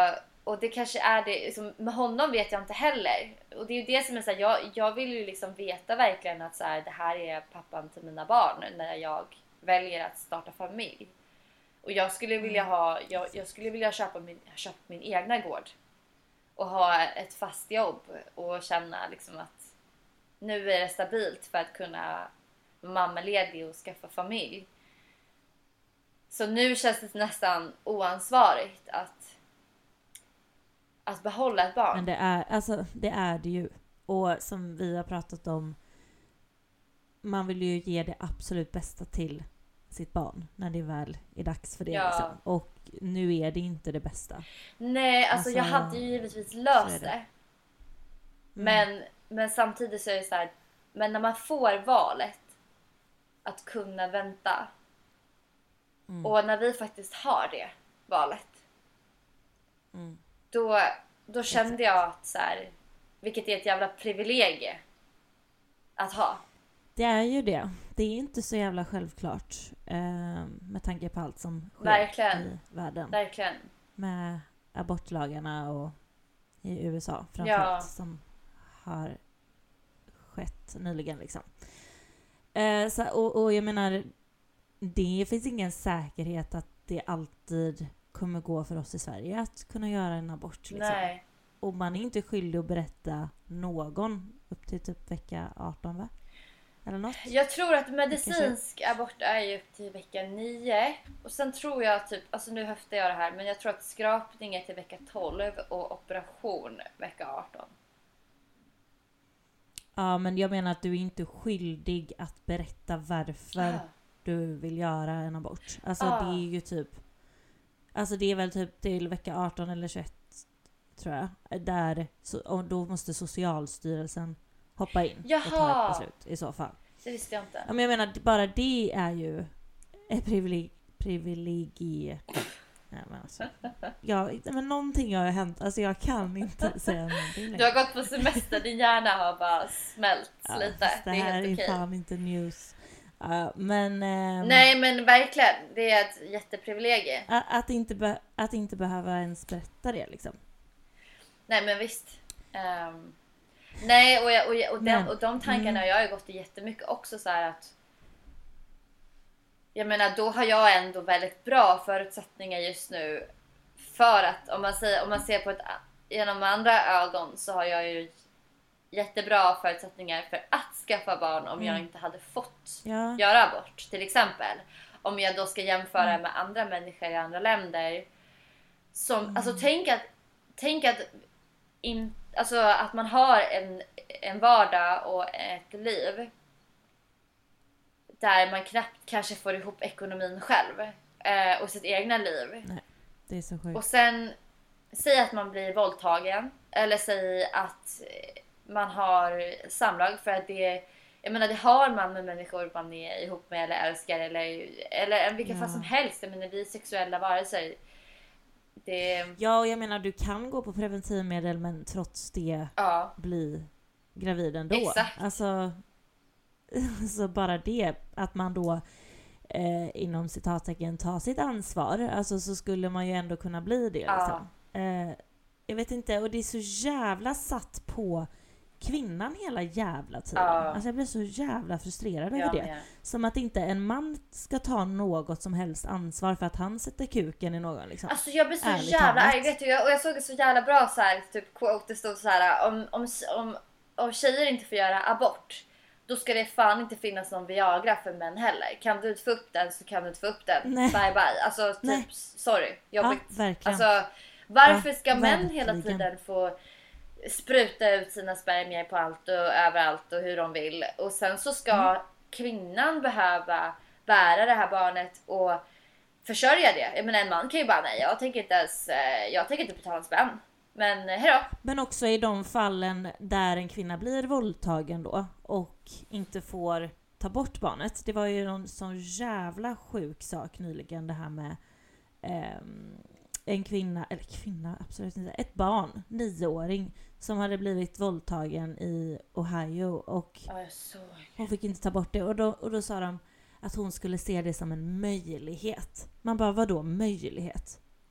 S2: och det kanske är det, liksom, med honom vet jag inte heller. Och det är ju det som är så här, jag, jag vill ju liksom veta verkligen att så här, det här är pappan till mina barn när jag väljer att starta familj. Och jag skulle vilja ha, jag, jag skulle vilja köpa min, köpa min egna gård. Och ha ett fast jobb och känna liksom att nu är det stabilt för att kunna vara mammaledig och skaffa familj. Så nu känns det nästan oansvarigt att, att behålla ett barn.
S3: Men det är, alltså, det är det ju. Och som vi har pratat om, man vill ju ge det absolut bästa till sitt barn när det väl är dags för det.
S2: Ja.
S3: Liksom. Och nu är det inte det bästa.
S2: Nej, alltså,
S3: Alltså,
S2: jag hade ju givetvis
S3: så är
S2: löst
S3: det.
S2: det.
S3: Mm.
S2: Men, men samtidigt så är det så här, men när man får valet att kunna vänta.
S3: Mm.
S2: Och när vi faktiskt har det valet.
S3: Mm.
S2: Då, då kände jag att så här, vilket är ett jävla privilegie att ha.
S3: Det är ju det. Det är inte så jävla självklart eh, med tanke på allt som sker
S2: Verkligen.
S3: i världen.
S2: Verkligen.
S3: Med abortlagarna och i U S A framförallt
S2: Ja.
S3: som har skett nyligen liksom. Eh, så, och, och jag menar, det finns ingen säkerhet att det alltid kommer gå för oss i Sverige att kunna göra en abort liksom.
S2: Nej.
S3: Och man är inte skyldig att berätta någon upp till typ vecka arton, va? Eller något.
S2: Jag tror att medicinsk abort är ju upp till vecka nio. Och sen tror jag typ, alltså nu höftar jag det här, men jag tror att skrapning är till vecka tolv och operation vecka arton.
S3: Ja, men jag menar att du är inte skyldig att berätta varför
S2: Ah.
S3: du vill göra en abort. Alltså
S2: Ah.
S3: det är ju typ, alltså det är väl typ till vecka arton eller tjugoett tror jag. Där, så, och då måste Socialstyrelsen hoppa in och ta
S2: Jaha.
S3: ett beslut i så fall.
S2: Det visste jag inte.
S3: Ja, men jag menar, bara det är ju ett privileg... privilegie. Nej, men alltså. Jag, men någonting har hänt. Alltså jag kan inte säga någonting längre.
S2: Du har gått på semester, din hjärna har bara smält
S3: Ja,
S2: lite.
S3: fast
S2: Det
S3: det
S2: är
S3: här
S2: helt
S3: är
S2: okej.
S3: fan inte news. Ja, men... ehm,
S2: Nej, men verkligen. Det är ett jätteprivilegie.
S3: a- Att inte, be- att inte behöva ens berätta det liksom.
S2: Nej, men visst. Ehm, nej, och, jag, och, jag, och, den,
S3: Men-
S2: och de tankarna
S3: mm.
S2: har jag ju gått i jättemycket också så här att jag menar, då har jag ändå väldigt bra förutsättningar just nu för att om man, säger, om man ser på ett genom andra ögon så har jag ju jättebra förutsättningar för att skaffa barn om jag
S3: Mm.
S2: inte hade fått
S3: Ja.
S2: göra abort till exempel. Om jag då ska jämföra
S3: Mm.
S2: med andra människor i andra länder som,
S3: Mm.
S2: alltså tänk att tänk att in, alltså att man har en, en vardag och ett liv där man knappt kanske får ihop ekonomin själv eh, och sitt egna liv.
S3: Nej, det är så sjukt.
S2: Och sen säg att man blir våldtagen eller säg att man har samlag för att det, jag menar det har man med människor man är ihop med eller älskar eller, eller vilka
S3: Ja.
S2: fall som helst. Jag menar vi är sexuella varelser. Det,
S3: Ja, och jag menar du kan gå på preventivmedel men trots det
S2: ja,
S3: bli gravid ändå.
S2: Exakt.
S3: Alltså, så bara det att man då eh, inom citattecken tar sitt ansvar, alltså så skulle man ju ändå kunna bli det
S2: Ja.
S3: liksom. Eh, jag vet inte, och det är så jävla satt på kvinnan hela jävla tiden.
S2: Ja.
S3: Alltså jag blir så jävla frustrerad över
S2: jag
S3: det.
S2: med.
S3: Som att inte en man ska ta något som helst ansvar för att han sätter kuken i någon liksom.
S2: Alltså jag blir så
S3: Ärligt
S2: jävla
S3: talat.
S2: arg, vet du, jag, och jag såg det så jävla bra så här, typ quote, det stod så här om, om, om, om tjejer inte får göra abort då ska det fan inte finnas någon Viagra för män heller. Kan du inte få upp den så kan du inte få upp den.
S3: Nej.
S2: Bye bye. Alltså typ,
S3: Nej.
S2: sorry. Jobbigt.
S3: Ja, verkligen.
S2: Alltså varför
S3: Ja,
S2: ska män hela
S3: verkligen.
S2: tiden få spruta ut sina spermier på allt och överallt och hur de vill. Och sen så ska
S3: Mm.
S2: kvinnan behöva bära det här barnet och försörja det. Jag menar en man kan ju bara nej, jag tänker inte ens, eh, jag tänker inte betala en spänn. Men eh, hejdå.
S3: Men också i de fallen där en kvinna blir våldtagen då och inte får ta bort barnet. Det var ju någon sån jävla sjuk sak nyligen det här med ehm, en kvinna, eller kvinna absolut inte, ett barn, nioåring som hade blivit våldtagen i Ohio och
S2: Ja, jag såg.
S3: hon fick inte ta bort det och då, och då sa de att hon skulle se det som en möjlighet. Man bara, vadå möjlighet?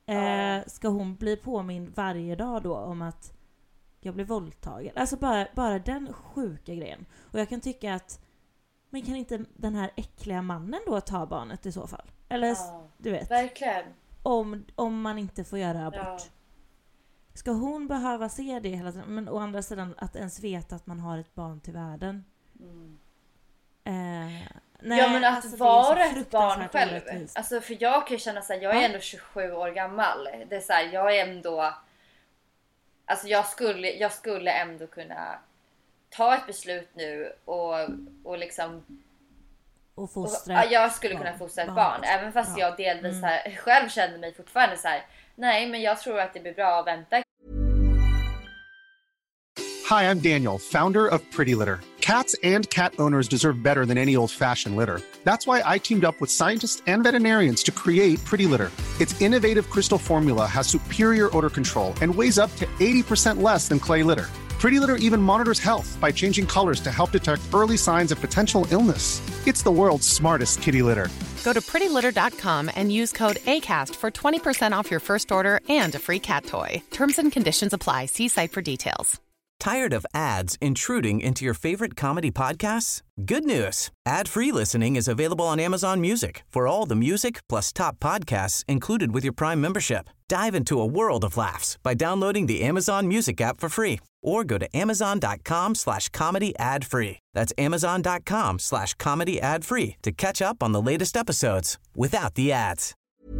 S3: Eh, ska hon bli påmind varje dag då om att jag blir våldtagen? Alltså bara, bara den sjuka grejen. Och jag kan tycka att men kan inte den här äckliga mannen då ta barnet i så fall? Eller
S2: Ja,
S3: du vet.
S2: verkligen.
S3: Om, om man inte får göra abort.
S2: Ja.
S3: Ska hon behöva se det hela tiden? Men å andra sidan att ens veta att man har ett barn till världen.
S2: Mm.
S3: Eh, nej,
S2: Ja, men att
S3: alltså, det är så
S2: vara ett barn
S3: fruktansvärt
S2: själv.
S3: orättvist.
S2: Alltså för jag kan ju känna så här, jag är
S3: Ja.
S2: ändå tjugosju år gammal. Det är så här, jag är ändå, alltså jag skulle, jag skulle ändå kunna ta ett beslut nu och, och liksom
S3: Och
S2: och,
S3: fostra
S2: ja,
S3: ett
S2: jag skulle
S3: barn.
S2: kunna fostra ett
S3: Barn,
S2: barn,
S3: liksom.
S2: även fast
S3: Ja.
S2: jag delvis
S3: Mm.
S2: här, själv känner mig fortfarande så här. Nej, men jag tror att det blir bra att vänta.
S4: Hi, I'm Daniel, founder of Pretty Litter. Cats and cat owners deserve better than any old-fashioned litter. That's why I teamed up with scientists and veterinarians to create Pretty Litter. Its innovative crystal formula has superior odor control and weighs up to eighty percent less than clay litter. Pretty Litter even monitors health by changing colors to help detect early signs of potential illness. It's the world's smartest kitty litter.
S5: Go to pretty litter dot com and use code ACAST for twenty percent off your first order and a free cat toy. Terms and conditions apply. See site for details.
S6: Tired of ads intruding into your favorite comedy podcasts? Good news. Ad-free listening is available on Amazon Music for all the music plus top podcasts included with your Prime membership. Dive into a world of laughs by downloading the Amazon Music app for free or go to amazon.com slash comedy ad free. That's amazon.com slash comedy ad free to catch up on the latest episodes without the ads.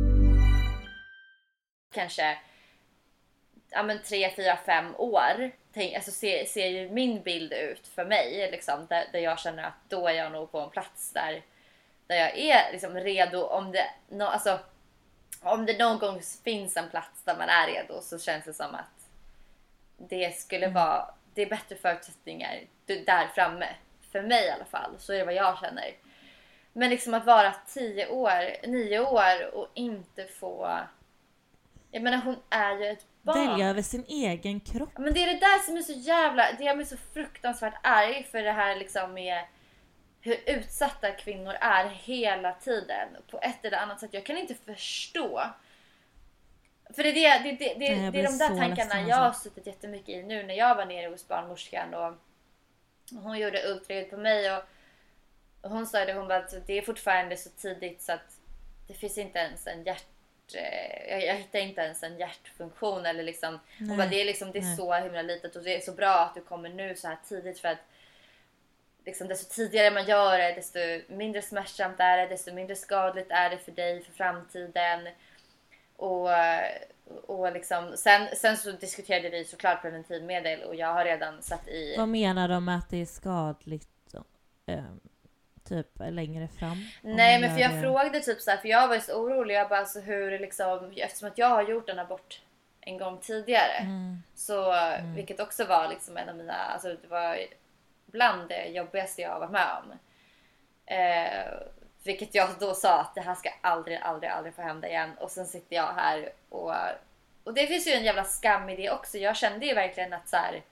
S2: Kanske ja, men tre, fyra, fem år. Tänk, alltså ser, ser ju min bild ut för mig liksom, där, där jag känner att då är jag nog på en plats där, där jag är liksom redo. Om det, no, alltså, om det någon gång finns en plats där man är redo, så känns det som att det skulle
S3: Mm.
S2: vara, det är bättre förutsättningar där framme. För mig i alla fall, så är det vad jag känner. Men liksom att vara tio år, nio år och inte få, jag menar hon är ju ett barn.
S3: Välja över sin egen kropp.
S2: Ja, men det är det där som är så jävla, det gör mig så fruktansvärt arg för det här liksom med hur utsatta kvinnor är hela tiden på ett eller annat sätt. Jag kan inte förstå. För det är, det, det, det, det,
S3: Nej,
S2: det är de där
S3: så
S2: tankarna
S3: ledsen,
S2: jag har
S3: alltså.
S2: suttit jättemycket i nu när jag var nere hos barnmorskan och hon gjorde ultraljud på mig och, och hon sa det, hon bara att det är fortfarande så tidigt så att det finns inte ens en hjärt Jag, jag hittar inte ens en hjärtfunktion eller liksom, hon bara, det är liksom det är
S3: nej.
S2: så himla litet och det är så bra att du kommer nu så här tidigt för att liksom, desto tidigare man gör det, desto mindre smärtsamt är det, desto mindre skadligt är det för dig för framtiden. Och, och liksom, sen, sen så diskuterade vi såklart preventivmedel och jag har redan satt i.
S3: Vad menar de med att det är skadligt eh, typ längre fram?
S2: Nej,
S3: Om man
S2: men för
S3: gör
S2: jag
S3: det-
S2: frågade typ så här, för jag var ju så orolig. Jag bara, alltså hur liksom, eftersom att jag har gjort en abort en gång tidigare.
S3: Mm.
S2: Så, vilket också var liksom en av mina, alltså det var bland det jobbigaste jag har varit med om. Eh, vilket jag då sa att det här ska aldrig, aldrig, aldrig få hända igen. Och sen sitter jag här och, och det finns ju en jävla skam i det också. Jag kände ju verkligen att så här,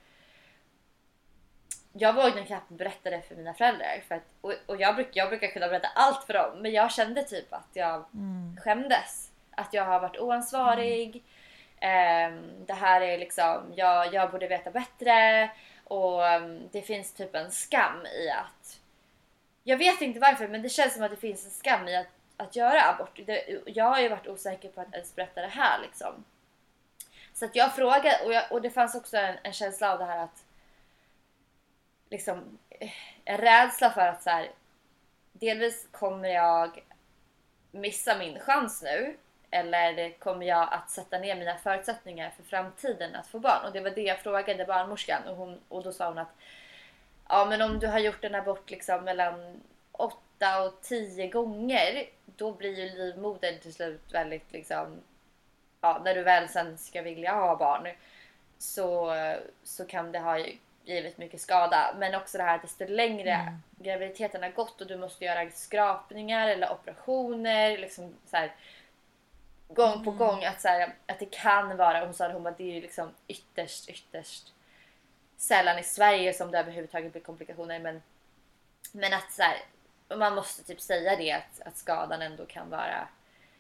S2: jag vågade knappt berätta det för mina föräldrar. För att, och och jag, bruk, jag brukar kunna berätta allt för dem. Men jag kände typ att jag
S3: Mm.
S2: skämdes. Att jag har varit oansvarig. Ehm, det här är liksom, jag, jag borde veta bättre. Och um, det finns typ en skam i att, jag vet inte varför, men det känns som att det finns en skam i att, att göra abort. Det, jag har ju varit osäker på att ens berätta det här liksom. Så att jag frågade, och, jag, och det fanns också en, en känsla av det här att liksom, en rädsla för att så här, delvis kommer jag missa min chans nu, eller kommer jag att sätta ner mina förutsättningar för framtiden att få barn. Och det var det jag frågade barnmorskan, och, hon, och då sa hon att ja, men om du har gjort en abort liksom mellan åtta och tio gånger, då blir ju livmodern till slut väldigt liksom, ja, när du väl sen ska vilja ha barn, så, så kan det ha givit mycket skada. Men också det här att desto längre mm. graviditeten har gått och du måste göra skrapningar eller operationer liksom så här, gång mm. på gång, att, så här, att det kan vara, hon sa att hon bara, det är ju liksom ytterst, ytterst sällan i Sverige som det överhuvudtaget blir komplikationer, men, men att så här, man måste typ säga det, att, att skadan ändå kan vara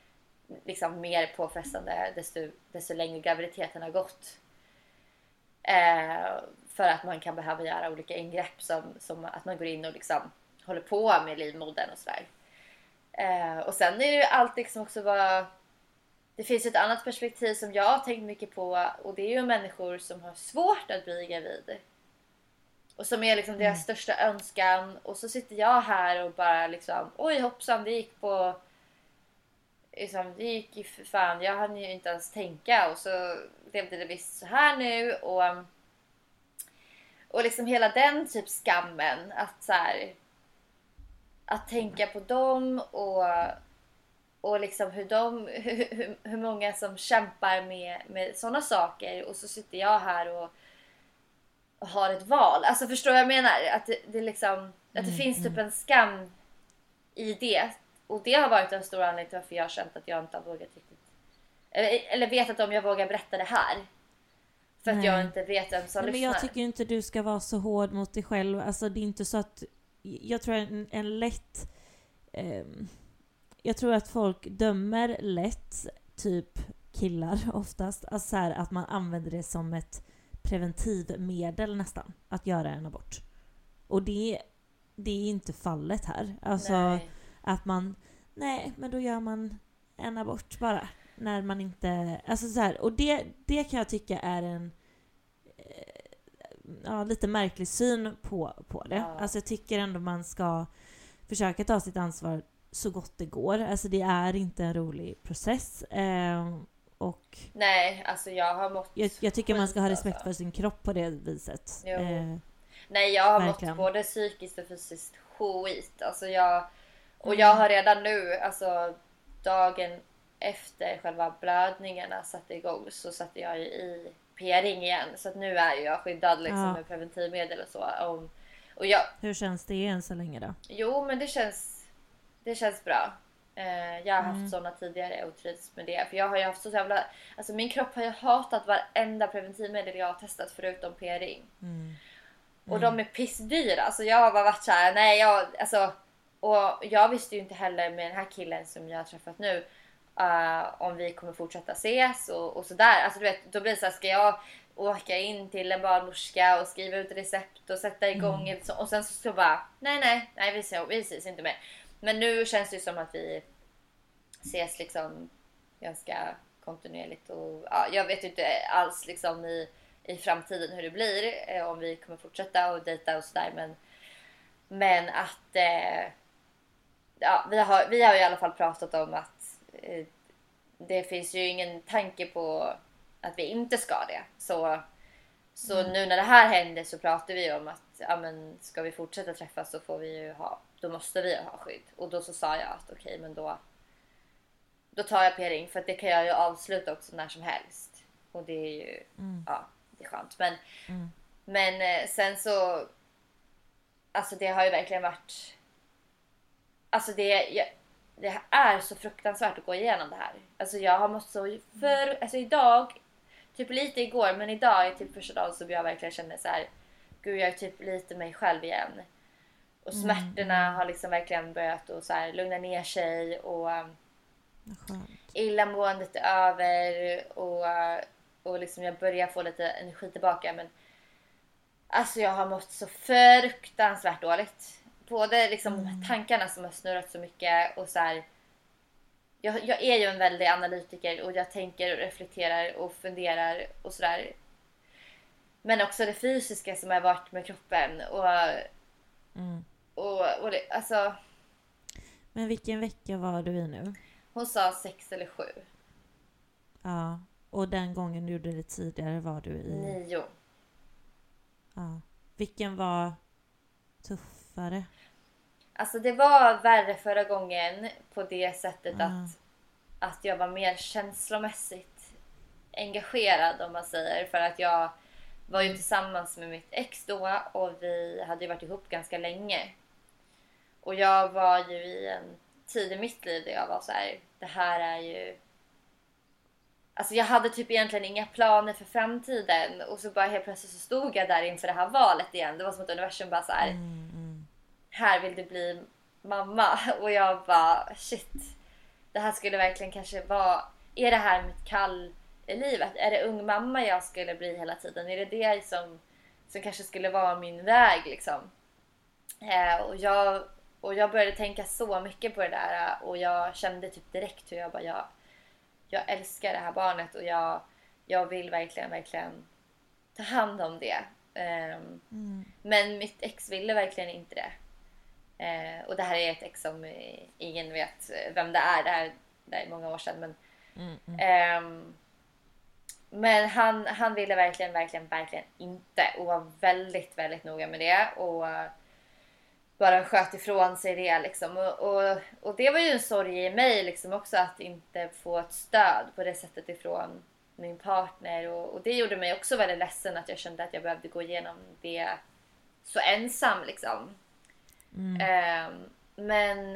S2: liksom mer påfrestande desto, desto längre graviditeten har gått. Eh, för att man kan behöva göra olika ingrepp som, som att man går in och liksom håller på med livmodern och sådär. Eh, och sen är det ju allt liksom också vad... Det finns ett annat perspektiv som jag har tänkt mycket på, och det är ju människor som har svårt att bli gravid. Och som är liksom deras mm. största önskan. Och så sitter jag här och bara liksom, oj hoppsan, det gick på... Liksom, det gick ju för fan, jag hann ju inte ens tänka. Och så levde det visst så här nu. Och, och liksom hela den typ skammen. Att så här, att tänka på dem och... Och liksom hur, de, hur, hur många som kämpar med, med sådana saker. Och så sitter jag här och, och har ett val. Alltså förstår jag menar? Att det, det, liksom, att det mm, finns typ en skam i det. Och det har varit en stor anledning till varför jag har känt att jag inte har vågat riktigt. Eller, eller vet att om jag vågar berätta det här. För Nej. att jag inte vet vem som
S3: Nej,
S2: lyssnar.
S3: Men jag tycker inte du ska vara så hård mot dig själv. Alltså det är inte så att... Jag tror en, en lätt... Eh, Jag tror att folk dömer lätt, typ killar oftast, alltså så här, att man använder det som ett preventivmedel nästan, att göra en abort. Och det, det är inte fallet här. Alltså nej. Att man, nej men då gör man en abort bara. När man inte, alltså så här, och det, det kan jag tycka är en ja, lite märklig syn på, på det. Ja. Alltså jag tycker ändå man ska försöka ta sitt ansvar så gott det går. Alltså det är inte en rolig process. Eh, och
S2: Nej, alltså jag har mått...
S3: Jag, jag tycker man ska ha respekt alltså. för sin kropp på det viset.
S2: Eh, Nej, jag har verkligen. mått både psykiskt och fysiskt skit. Alltså jag... Och jag har redan nu, alltså dagen efter själva blödningarna satte igång, så satte jag ju i p-ring igen. Så att nu är jag skyddad liksom ja. med preventivmedel och så. Och, och jag...
S3: Hur känns det än så länge då?
S2: Jo, men det känns... Det känns bra. Eh, jag har haft
S3: mm.
S2: sådana tidigare och trivs med det. För jag har ju haft så jävla... Alltså min kropp har ju hatat varenda preventivmedel jag har testat förutom p-ring. Mm. Mm. Och de är pissdyra. Alltså jag har bara varit så här, nej jag... Alltså, och jag visste ju inte heller med den här killen som jag har träffat nu uh, om vi kommer fortsätta ses och, och sådär. Alltså du vet, då blir det så här, ska jag åka in till en barnmorska och skriva ut recept och sätta igång mm. och sen så, så bara, nej nej, nej vi ses, vi ses inte mer. Men nu känns det ju som att vi ses liksom ganska kontinuerligt. Och ja, jag vet inte alls liksom i, i framtiden hur det blir. Eh, om vi kommer fortsätta och dejta och sådär. Men, men att eh, ja, vi, har, vi har i alla fall pratat om att eh, det finns ju ingen tanke på att vi inte ska det. Så, så mm. nu när det här händer så pratar vi om att ja, men ska vi fortsätta träffas så får vi ju ha... Då måste vi ha skydd. Och då så sa jag att okej, okay, men då då tar jag p-ring. För att det kan jag ju avsluta också när som helst. Och det är ju mm. ja, det är skönt. Men, mm. men sen så alltså det har ju verkligen varit alltså det, det är så fruktansvärt att gå igenom det här. Alltså jag har mått så för, alltså idag typ lite igår, men idag är typ första dagen som jag verkligen känner så här, gud jag är typ lite mig själv igen. Och smärtorna mm. har liksom verkligen börjat att så här lugna ner sig och um, illamåendet är över och, och liksom jag börjar få lite energi tillbaka. Men alltså jag har mått så fruktansvärt dåligt. Både liksom mm. tankarna som har snurrat så mycket och så här, jag, jag är ju en väldig analytiker och jag tänker och reflekterar och funderar och sådär. Men också det fysiska som har varit med kroppen och Mm. Och, och det, alltså...
S3: Men vilken vecka var du i nu?
S2: Hon sa sex eller sju.
S3: Ja, och den gången du gjorde det tidigare var du i...
S2: Nio.
S3: Ja. Vilken var tuffare?
S2: Alltså det var värre förra gången på det sättet
S3: ja.
S2: att, att jag var mer känslomässigt engagerad om man säger. För att jag var ju tillsammans med mitt ex då och vi hade ju varit ihop ganska länge. Och jag var ju i en tid i mitt liv där jag var så här, det här är ju... Alltså jag hade typ egentligen inga planer för framtiden och så bara helt plötsligt så stod jag där inför det här valet igen. Det var som att universum bara så här, mm, mm. här vill du bli mamma. Och jag bara, shit. det här skulle verkligen kanske vara, är det här mitt kall i livet? Är det ung mamma jag skulle bli hela tiden? Är det det som, som kanske skulle vara min väg liksom? Eh, och, jag, och jag började tänka så mycket på det där och jag kände typ direkt hur jag bara, jag, jag älskar det här barnet och jag, jag vill verkligen, verkligen ta hand om det. Eh, mm. Men mitt ex ville verkligen inte det. Eh, och det här är ett ex som eh, ingen vet vem det är. Det här, det här är många år sedan. Men, mm, mm. Eh, men han, han ville verkligen, verkligen, verkligen inte. Och var väldigt, väldigt noga med det. Och bara sköt ifrån sig det liksom. Och, och, och det var ju en sorg i mig liksom också. Att inte få ett stöd på det sättet ifrån min partner. Och, och det gjorde mig också väldigt ledsen. Att jag kände att jag behövde gå igenom det så ensam liksom. Mm. Eh, men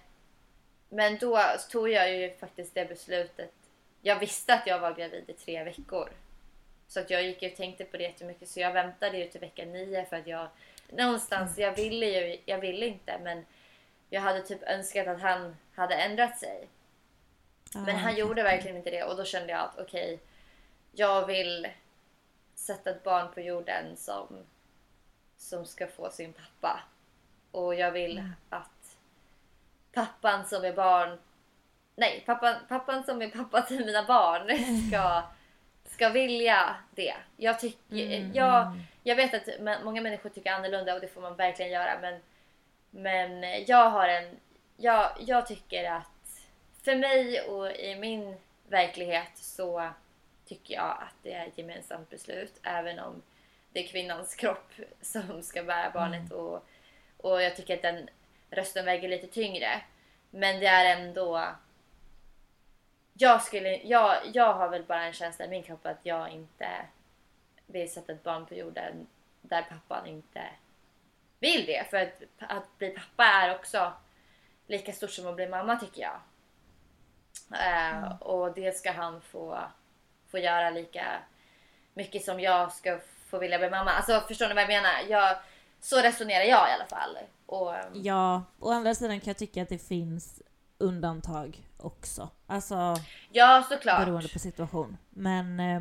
S2: men då tog jag ju faktiskt det beslutet. Jag visste att jag var gravid i tre veckor. Så att jag gick och tänkte på det jättemycket. Så jag väntade ju till vecka nio. För att jag någonstans, jag ville ju Jag ville inte. Men jag hade typ önskat att han hade ändrat sig. ah, Men han gjorde verkligen inte det. Och då kände jag att okej, okay, jag vill sätta ett barn på jorden Som Som ska få sin pappa. Och jag vill mm. att pappan som är barn Nej, pappan, pappan som är pappa till mina barn ska, ska vilja det. Jag, tycker, mm. jag, jag vet att många människor tycker annorlunda och det får man verkligen göra. Men, men jag har en jag, jag tycker att för mig och i min verklighet så tycker jag att det är ett gemensamt beslut. Även om det är kvinnans kropp som ska bära barnet. Mm. Och, och jag tycker att den rösten väger lite tyngre. Men det är ändå... Jag, skulle, jag, jag har väl bara en känsla i min kropp att jag inte vill sätta ett barn på jorden där pappan inte vill det. För att, att bli pappa är också lika stort som att bli mamma tycker jag. Mm. Uh, och det ska han få, få göra lika mycket som jag ska få vilja bli mamma. Alltså förstår ni vad jag menar? Jag, så resonerar jag i alla fall. Och,
S3: ja, å andra sidan kan jag tycka att det finns undantag också. Alltså,
S2: ja, såklart.
S3: Beroende på situation. Men eh,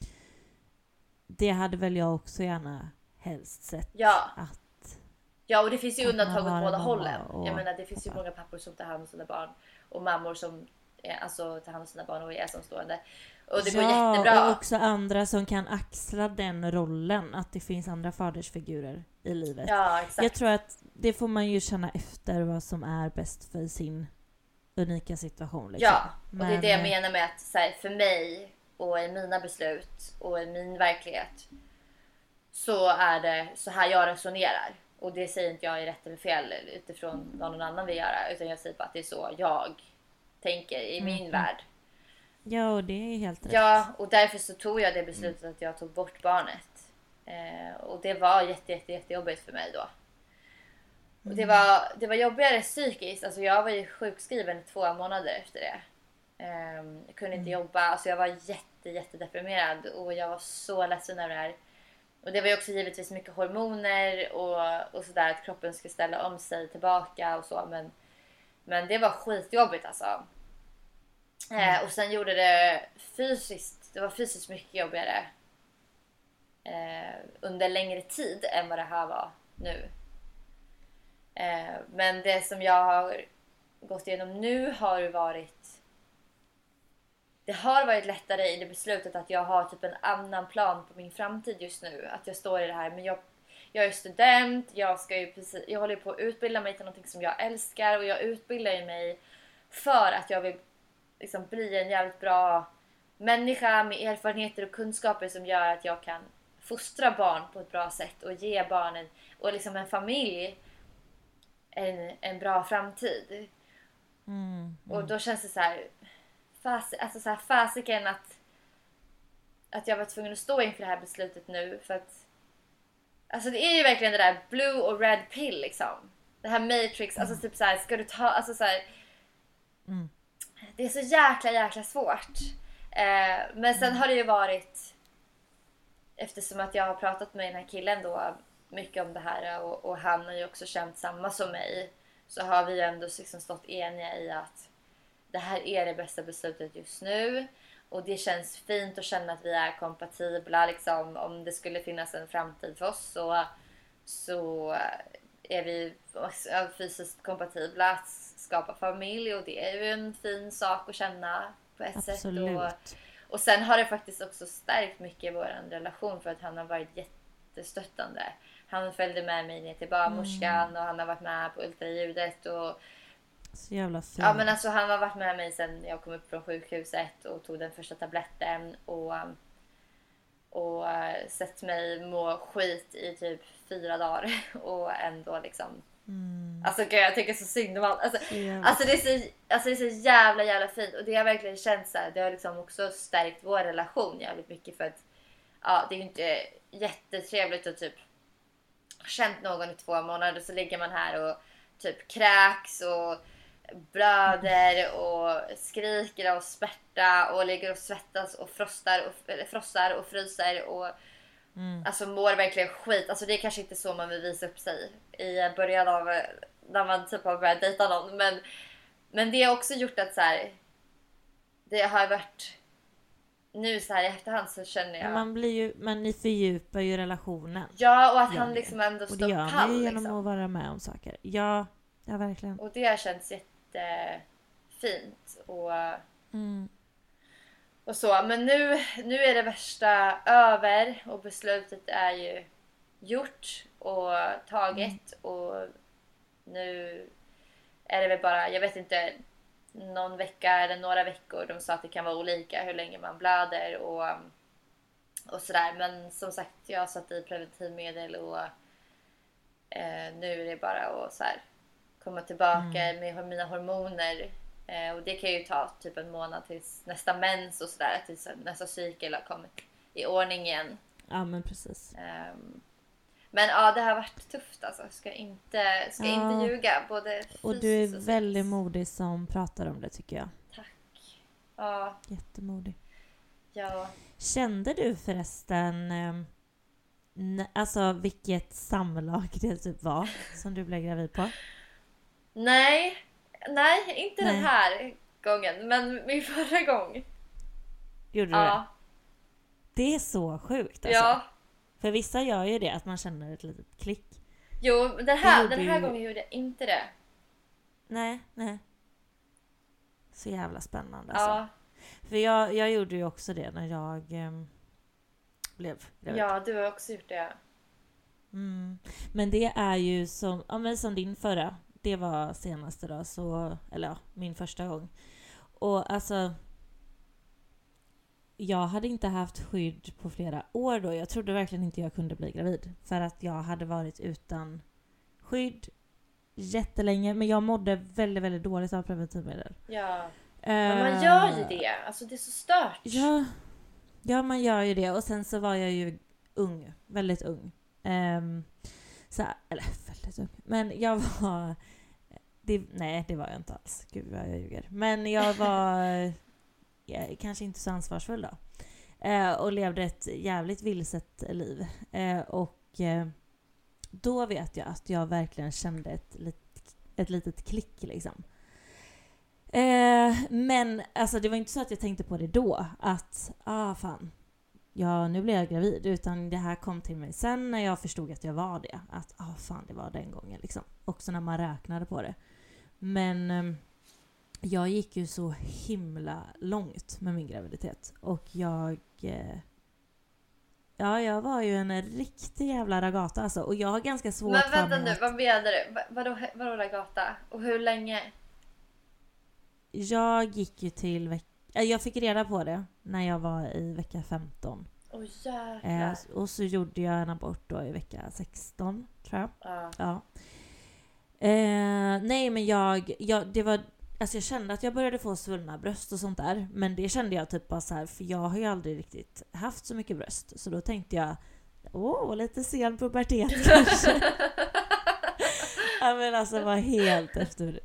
S3: det hade väl jag också gärna helst sett.
S2: Ja.
S3: Att,
S2: ja, och det finns ju undantag åt båda hållen.
S3: Och,
S2: jag menar, det finns ju många pappor som tar hand om sina barn. Och mammor som är, alltså, tar hand om sina barn och är ensamstående. Och det går
S3: ja,
S2: jättebra.
S3: Och också andra som kan axla den rollen. Att det finns andra fadersfigurer i livet.
S2: Ja, exakt.
S3: Jag tror att det får man ju känna efter vad som är bäst för sin unika situation. Liksom.
S2: Ja, och Men, det är det jag menar med att så här, för mig och i mina beslut och i min verklighet så är det så här jag resonerar. Och det säger inte jag är rätt eller fel utifrån vad någon annan vill göra. Utan jag säger bara att det är så jag tänker i min mm. värld.
S3: Ja, och det är helt rätt.
S2: Ja, och därför så tog jag det beslutet mm. att jag tog bort barnet. Eh, och det var jätte, jätte, jättejobbigt för mig då. Mm. Och det var, det var jobbigare psykiskt. Alltså jag var ju sjukskriven två månader efter det. Eh, jag kunde inte mm. jobba. Alltså jag var jätte, jätte deprimerad. Och jag var så ledsen över det här. Och det var ju också givetvis mycket hormoner. Och, och sådär att kroppen skulle ställa om sig tillbaka och så. Men, men det var skitjobbigt alltså. Eh, och sen gjorde det fysiskt, det var fysiskt mycket jobbigare eh, under längre tid än vad det här var nu. Eh, men det som jag har gått igenom nu har varit, det har varit lättare i det beslutet att jag har typ en annan plan på min framtid just nu. Att jag står i det här, men jag, jag är student, jag, ska ju precis, jag håller på att utbilda mig till något som jag älskar. Och jag utbildar mig för att jag vill liksom bli en jävligt bra människa med erfarenheter och kunskaper som gör att jag kan fostra barn på ett bra sätt och ge barnen och liksom en familj en, en bra framtid. Mm, mm. Och då känns det så här, fas, alltså så här fasiken att att jag var tvungen att stå inför det här beslutet nu för att alltså det är ju verkligen det där blue och red pill liksom. Det här Matrix, mm. alltså typ så här, ska du ta alltså så här, mm. det är så jäkla jäkla svårt. Eh, men sen mm. har det ju varit, eftersom att jag har pratat med den här killen då mycket om det här och, och han har ju också känt samma som mig, så har vi ändå liksom stått eniga i att det här är det bästa beslutet just nu. Och det känns fint att känna att vi är kompatibla. Liksom, om det skulle finnas en framtid för oss så, så är vi fysiskt kompatibla att skapa familj. Och det är ju en fin sak att känna på ett
S3: Absolut.
S2: sätt. Och, och sen har det faktiskt också stärkt mycket i vår relation för att han har varit jättestöttande. Han följde med mig ner till barnmorskan mm. och han har varit med på ultraljudet och
S3: så jävla fint.
S2: Ja, men alltså han har varit med mig sen jag kom upp från sjukhuset och tog den första tabletten och och uh, sett mig må skit i typ fyra dagar och ändå liksom mm. alltså gud, jag tycker så synd om allt. Alltså, yeah. alltså, det är så, alltså det är så jävla jävla fint och det har verkligen känts så här, det har liksom också stärkt vår relation jävligt mycket för att ja, det är ju inte jättetrevligt att typ känt någon i två månader så ligger man här och typ kräks och blöder och skriker och spärta och ligger och svettas och frostar och, eller frossar och fryser och mm. alltså mår verkligen skit. Alltså det är kanske inte så man vill visa upp sig i början av när man typ har börjat dejta någon, men, men det har också gjort att så här, det har varit nu så här i efterhand så känner jag
S3: man blir ju, men ni fördjupar ju relationen.
S2: Ja, och att han liksom ändå står pall.
S3: Och det gör man ju genom
S2: liksom.
S3: Att vara med om saker. Ja, ja verkligen.
S2: Och det har känts jättefint och,
S3: mm.
S2: och så. Men nu, nu är det värsta över och beslutet är ju gjort och taget mm. och nu är det väl bara, jag vet inte, någon vecka eller några veckor. De sa att det kan vara olika hur länge man blöder och, och sådär. Men som sagt, jag har satt i preventivmedel och eh, nu är det bara att så här, komma tillbaka mm. med mina hormoner. Eh, och det kan ju ta typ en månad tills nästa mens och sådär. Tills nästa cykel har kommit i ordning igen.
S3: Ja, men precis.
S2: Eh, men ja, det har varit tufft alltså. Ska inte, ska ja. inte ljuga. Både
S3: och du är och väldigt modig som pratar om det tycker jag.
S2: Tack. Ja.
S3: Jättemodig.
S2: Ja.
S3: Kände du förresten eh, alltså vilket samlag det typ var som du blev gravid på?
S2: Nej. Nej, inte
S3: Nej.
S2: den här gången. Men min förra gång.
S3: Gjorde du
S2: ja.
S3: det? Det är så sjukt alltså.
S2: Ja.
S3: För vissa gör ju det, att man känner ett litet klick.
S2: Jo, den här, den här
S3: ju...
S2: gången gjorde jag inte det.
S3: Nej, nej. Så jävla spännande alltså.
S2: Ja.
S3: För jag, jag gjorde ju också det när jag eh, blev gravid.
S2: Ja, du har också gjort det.
S3: Mm. Men det är ju som, ja, men som din förra. Det var senaste då, så, eller ja, min första gång. Och alltså... Jag hade inte haft skydd på flera år då. Jag trodde verkligen inte jag kunde bli gravid. För att jag hade varit utan skydd jättelänge. Men jag mådde väldigt, väldigt dåligt av preventivmedel.
S2: Ja.
S3: Uh,
S2: men man gör ju det. Alltså det är så stört.
S3: Ja, ja, man gör ju det. Och sen så var jag ju ung. Väldigt ung. Um, så, eller väldigt ung. Men jag var... Det, nej, det var jag inte alls. Gud vad jag ljuger. Men jag var... Jag, kanske inte så ansvarsfull då. Eh, och levde ett jävligt vilset liv. Eh, och eh, då vet jag att jag verkligen kände ett, lit, ett litet klick liksom. Eh, men alltså det var inte så att jag tänkte på det då. Att, ah fan, ja nu blir jag gravid. Utan det här kom till mig sen när jag förstod att jag var det. Att, ah fan, det var den gången liksom. Också när man räknade på det. Men... Eh, jag gick ju så himla långt med min graviditet. Och jag... Eh, ja, jag var ju en riktig jävla ragata alltså. Och jag har ganska svårt
S2: Men vänta
S3: för
S2: nu,
S3: att...
S2: vad menar du? Va- vadå, vadå ragata? Och hur länge?
S3: Jag gick ju till... Veck... Jag fick reda på det när jag var i vecka femton.
S2: Åh oh, jävlar.
S3: Eh, och så gjorde jag en abort då i vecka sexton, tror jag.
S2: Ja.
S3: ja. Eh, nej, men jag... jag det var... Alltså jag kände att jag började få svullna bröst och sånt där. Men det kände jag typ bara så här, för jag har ju aldrig riktigt haft så mycket bröst. Så då tänkte jag, åh, lite sen pubertet kanske. Ja, men alltså var helt efter...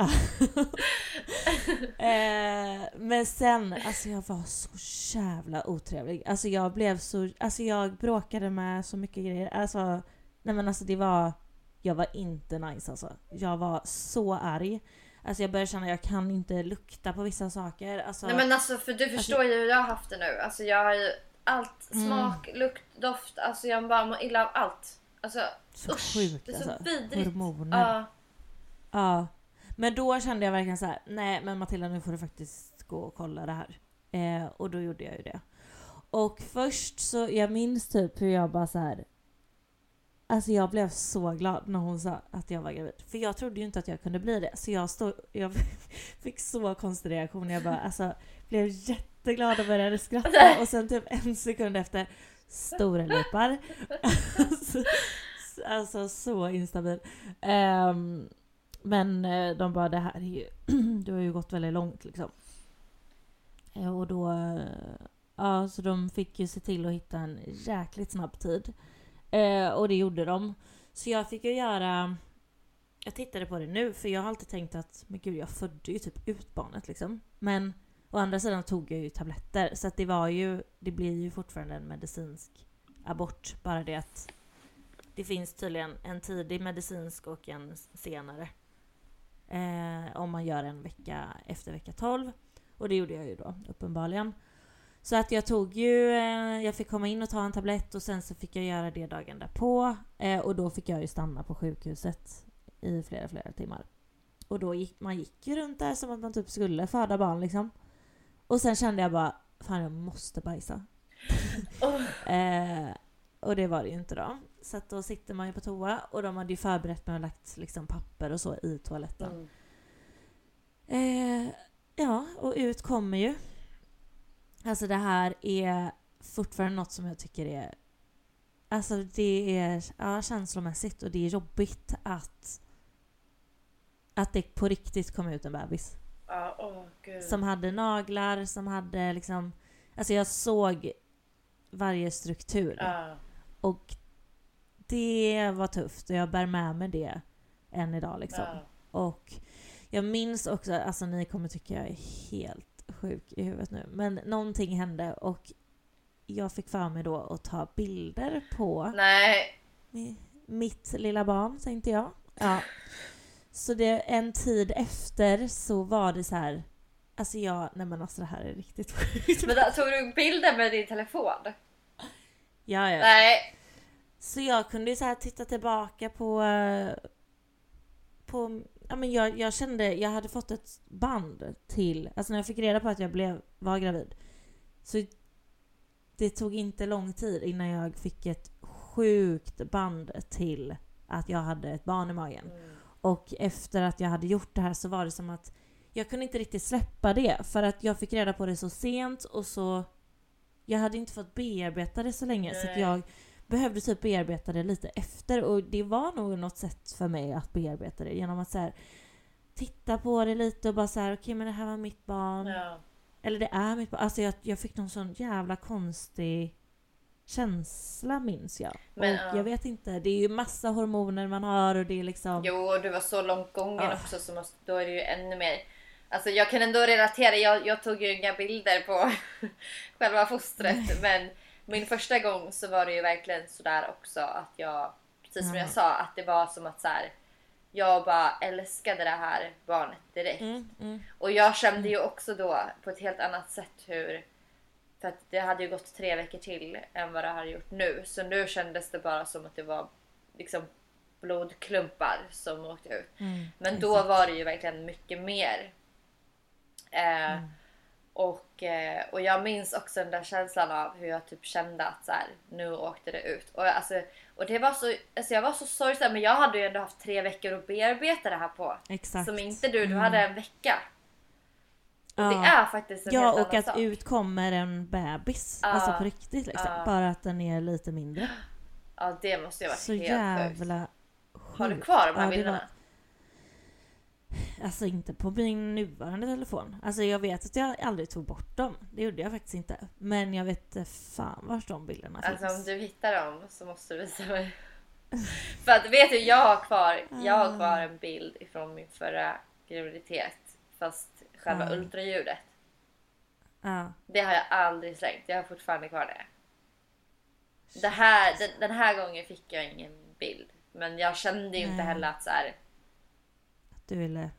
S3: eh, men sen, alltså jag var så jävla otrevlig. Alltså jag blev så... Alltså jag bråkade med så mycket grejer. Alltså, nej men alltså det var... Jag var inte nice alltså. Jag var så arg. Alltså jag börjar känna att jag kan inte lukta på vissa saker. Alltså,
S2: Nej men alltså för du förstår
S3: alltså,
S2: ju hur jag har haft det nu. Alltså jag har ju allt, smak, mm. lukt, doft. Alltså jag bara mår illa av allt. Alltså
S3: så
S2: usch,
S3: sjukt,
S2: det är så
S3: alltså.
S2: vidrigt.
S3: Hormoner.
S2: Ja.
S3: Ja. Men då kände jag verkligen så här: nej men Matilda, nu får du faktiskt gå och kolla det här. Eh, och då gjorde jag ju det. Och först så, jag minns typ hur jag bara så här. Alltså jag blev så glad när hon sa att jag var gravid. För jag trodde ju inte att jag kunde bli det. Så jag, stod, jag fick så konstig reaktion. Jag bara alltså, blev jätteglad och började skratta. Och sen typ en sekund efter, stora läppar. alltså, alltså så instabil. Um, men de bara, det här är ju, det har ju gått väldigt långt liksom. Och då, ja så de fick ju se till att hitta en jäkligt snabb tid. Eh, och det gjorde de. Så jag fick ju göra, jag tittade på det nu för jag har alltid tänkt att men gud, jag födde ju typ ut barnet liksom. Men å andra sidan tog jag ju tabletter så att det var ju, det blir ju fortfarande en medicinsk abort, bara det att det finns tydligen en tidig medicinsk och en senare. Eh, om man gör en vecka efter vecka tolv. Och det gjorde jag ju då, uppenbarligen. Så att jag tog ju, eh, jag fick komma in och ta en tablett och sen så fick jag göra det dagen därpå. Eh, och då fick jag ju stanna på sjukhuset i flera, flera timmar. Och då gick man gick ju runt där som att man typ skulle föda barn liksom. Och sen kände jag bara, fan jag måste bajsa. Oh. eh, och det var det ju inte då. Så att då sitter man ju på toa och de hade ju förberett med och lagt liksom papper och så i toaletten. Mm. Eh, ja, och ut kommer ju. Alltså det här är fortfarande något som jag tycker är, alltså det är ja, känslomässigt och det är jobbigt att att det på riktigt kom ut en bebis.
S2: Ja, oh, oh, gud. Som
S3: hade naglar, som hade liksom, alltså jag såg varje struktur.
S2: Uh.
S3: Och det var tufft och jag bär med mig det än idag liksom. Uh. Och jag minns också, alltså ni kommer tycka jag är helt sjuk i huvudet nu. Men någonting hände och jag fick för mig då att ta bilder på
S2: Nej.
S3: mitt lilla barn, tänkte jag. Ja. Så det, en tid efter så var det så här, alltså jag, nej men alltså det här är riktigt sjukt.
S2: Men då, tog du bilder med din telefon?
S3: Ja, ja.
S2: Nej.
S3: Så jag kunde ju så här titta tillbaka på på ja, men jag, jag kände, jag hade fått ett band till, alltså när jag fick reda på att jag blev, var gravid, så det tog inte lång tid innan jag fick ett sjukt band till att jag hade ett barn i magen. Mm. Och efter att jag hade gjort det här så var det som att jag kunde inte riktigt släppa det, för att jag fick reda på det så sent och så jag hade inte fått bearbeta det så länge. Nej. Så att jag behövde typ bearbeta det lite efter. Och det var nog något sätt för mig att bearbeta det. Genom att så här, titta på det lite och bara så här, okej okay, men det här var mitt barn.
S2: Ja.
S3: Eller det är mitt barn. Alltså jag, jag fick någon sån jävla konstig känsla, minns jag. Men, och ja. jag vet inte, det är ju massa hormoner man har och det är liksom...
S2: Jo, du var så långt gången ja. också, så måste, då är det ju ännu mer... Alltså jag kan ändå relatera, jag, jag tog ju inga bilder på själva fostret, Nej. men min första gång så var det ju verkligen sådär också att jag, precis som mm. jag sa, att det var som att så här, jag bara älskade det här barnet direkt. Mm, mm. Och jag kände ju också då på ett helt annat sätt hur, för att det hade ju gått tre veckor till än vad det hade gjort nu. Så nu kändes det bara som att det var liksom blodklumpar som åkte ut. Mm, men då exakt. Var det ju verkligen mycket mer. Eh, mm. och, eh, och jag minns också den där känslan av hur jag typ kände att så här, nu åkte det ut. Och, alltså, och det var så, alltså jag var så sorgsen, men jag hade ju ändå haft tre veckor att bearbeta det här på.
S3: Exakt.
S2: Som inte du, du mm. hade en vecka. Och
S3: ja.
S2: det är faktiskt en
S3: ja,
S2: helt
S3: och
S2: annan
S3: att
S2: sak.
S3: ut kommer en bebis. Ja. Alltså på riktigt liksom. Ja. Bara att den är lite mindre.
S2: Ja, det måste ju vara
S3: så
S2: helt
S3: jävla
S2: sjukt. Har du kvar de här
S3: ja,
S2: bilderna?
S3: Var... Alltså inte på min nuvarande telefon. Alltså jag vet att jag aldrig tog bort dem. Det gjorde jag faktiskt inte. Men jag vet fan vart de bilderna finns.
S2: Alltså om du hittar dem så måste du visa mig. För att vet du, jag har kvar, jag har kvar en bild ifrån min förra graviditet. Fast själva uh. ultraljudet. Uh. Det har jag aldrig slängt. Jag har fortfarande kvar det. Det här, den, den här gången fick jag ingen bild. Men jag kände ju inte heller att så här,
S3: du ville...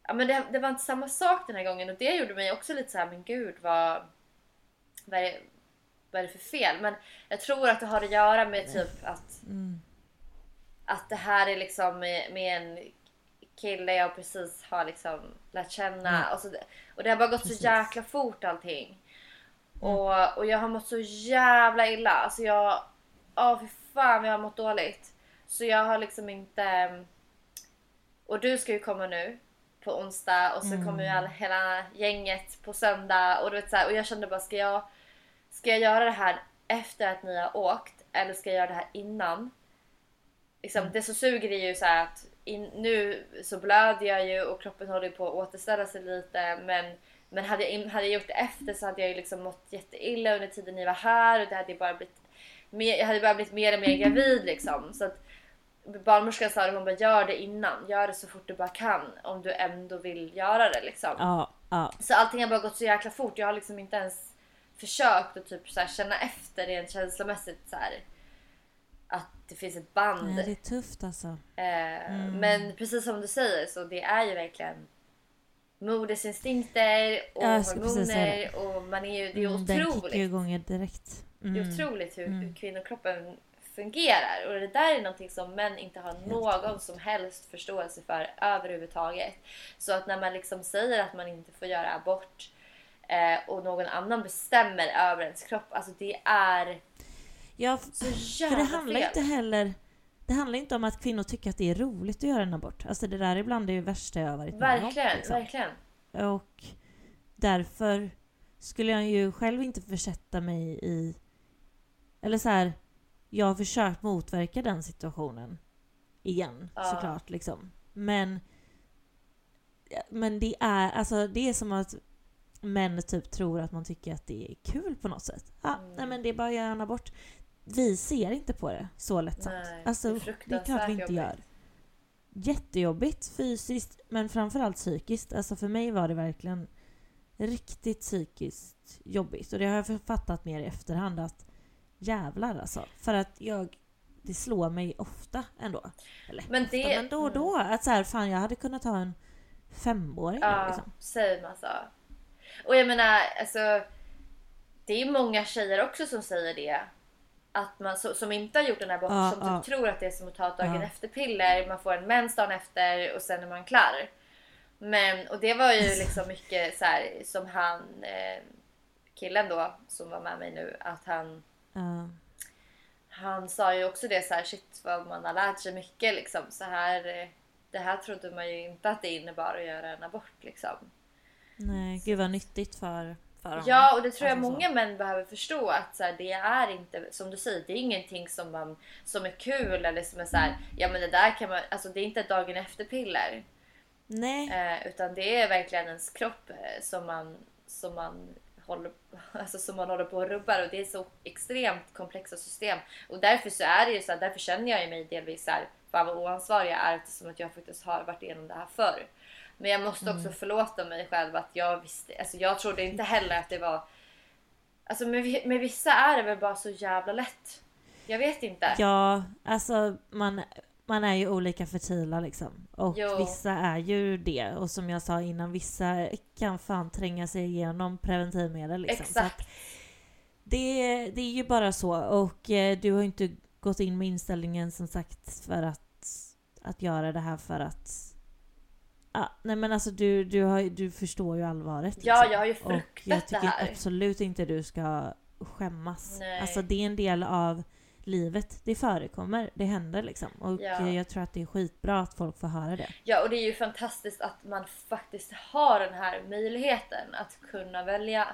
S2: ja, men det, det var inte samma sak den här gången. Och det gjorde mig också lite så här, men gud, vad, vad, är det, vad är det för fel? Men jag tror att det har att göra med typ att,
S3: Mm.
S2: att det här är liksom med, med en kille jag precis har liksom lärt känna.
S3: Mm.
S2: Och, så, och det har bara gått
S3: Precis.
S2: så jäkla fort allting. Och, och jag har mått så jävla illa. Alltså jag... Åh, fy fan, jag har mått dåligt. Så jag har liksom inte... Och du ska ju komma nu på onsdag. Och så
S3: Mm.
S2: kommer ju alla, hela gänget på söndag. Och, du vet, så här, och jag kände bara, ska jag, ska jag göra det här efter att ni har åkt? Eller ska jag göra det här innan? Liksom,
S3: Mm.
S2: det så suger det ju så här att in, nu så blöder jag ju och kroppen håller på att återställa sig lite. Men, men hade, jag, hade jag gjort det efter så hade jag ju liksom mått jätteilla under tiden ni var här. Och det hade bara blivit mer, jag hade bara blivit mer och mer gravid liksom. Så att barnmorskan sa att hon bara, gör det innan. Gör det så fort du bara kan. Om du ändå vill göra det liksom.
S3: Ja, ja.
S2: Så allting har bara gått så jäkla fort. Jag har liksom inte ens försökt att typ så här känna efter rent känslomässigt så här, att det finns ett band.
S3: Nej, det är tufft alltså.
S2: Eh,
S3: Mm.
S2: Men precis som du säger så det är ju verkligen modersinstinkter och
S3: Ja, jag ska precis säga
S2: hormoner och man är ju, det är
S3: Mm, den kickar ju
S2: otroligt.
S3: igång direkt.
S2: Det är
S3: Mm.
S2: otroligt hur,
S3: Mm.
S2: hur kvinnokroppen fungerar. Och det där är någonting som män inte har någon som helst förståelse för överhuvudtaget. Så att när man liksom säger att man inte får göra abort eh, och någon annan bestämmer över ens kropp. Alltså det är
S3: Ja, f-
S2: så
S3: för
S2: jävla
S3: det handlar
S2: fel.
S3: inte heller... Det handlar inte om att kvinnor tycker att det är roligt att göra en abort. Alltså det där är ibland det värsta jag har varit med om.
S2: Verkligen,
S3: liksom.
S2: verkligen.
S3: Och därför skulle jag ju själv inte försätta mig i... Eller så här, jag har försökt motverka den situationen igen,
S2: Ja.
S3: såklart. Liksom. Men, men det är alltså det är som att män typ tror att man tycker att det är kul på något sätt. Ja,
S2: Mm.
S3: nej men det är bara att göra en abort. Vi ser inte på det så lättsamt.
S2: Nej,
S3: Alltså,
S2: det är
S3: det är klart vi
S2: fruktansvärt
S3: inte
S2: jobbigt.
S3: gör. Jättejobbigt fysiskt, men framförallt psykiskt. Alltså för mig var det verkligen riktigt psykiskt jobbigt. Och det har jag fattat mer i efterhand att jävlar alltså. För att jag, det slår mig ofta ändå. Eller
S2: Men
S3: ofta,
S2: det-
S3: men då och då. Att så här, fan jag hade kunnat ha en femåring.
S2: Ja,
S3: Liksom.
S2: same alltså. Och jag menar, alltså det är ju många tjejer också som säger det. Att man, så, som inte har gjort den här aborten,
S3: Ja,
S2: som
S3: ja.
S2: typ tror att det är som att ta ett dagen
S3: Ja.
S2: efter-piller. Man får en mens dagen efter och sen är man klar. Men, och det var ju liksom mycket så här som han, eh, killen då, som var med mig nu, att han,
S3: Ja.
S2: han sa ju också det så här, shit vad man har lärt sig mycket liksom. Så här, eh, det här trodde man ju inte att det innebar att göra en abort liksom.
S3: Nej, gud vad nyttigt för, för honom.
S2: Ja, och det tror jag
S3: Alltså så.
S2: många män behöver förstå, att så här, det är inte, som du säger, det är ingenting som, man, som är kul eller som är så här, ja men det där kan man, alltså det är inte ett dagen efter piller.
S3: Nej.
S2: Eh, utan det är verkligen ens kropp eh, som man, som man håller, alltså som man håller på att rubba, och det är så extremt komplexa system. Och därför så är det ju så här, därför känner jag ju mig delvis så här, fan vad oansvarig jag är, eftersom att jag faktiskt har varit igenom det här förr. Men jag måste också förlåta mig själv att jag visste, alltså jag trodde inte heller att det var, alltså med, med vissa är det väl bara så jävla lätt. Jag vet inte.
S3: Ja, alltså man, man är ju olika fertila liksom. Och
S2: Jo.
S3: vissa är ju det. Och som jag sa innan, vissa kan fan tränga sig igenom preventivmedel liksom. Så
S2: Exakt.
S3: att det, det är ju bara så. Och eh, du har inte gått in med inställningen som sagt för att, att göra det här för att... Ah, nej men alltså du, du, har, du förstår ju allvaret.
S2: Ja,
S3: liksom.
S2: jag har ju
S3: Och
S2: fruktat
S3: jag
S2: det
S3: tycker
S2: här.
S3: absolut inte du ska skämmas.
S2: Nej.
S3: Alltså det är en del av livet. Det förekommer, det händer liksom. Och
S2: Ja.
S3: jag tror att det är skitbra att folk får höra det.
S2: Ja, och det är ju fantastiskt att man faktiskt har den här möjligheten att kunna välja.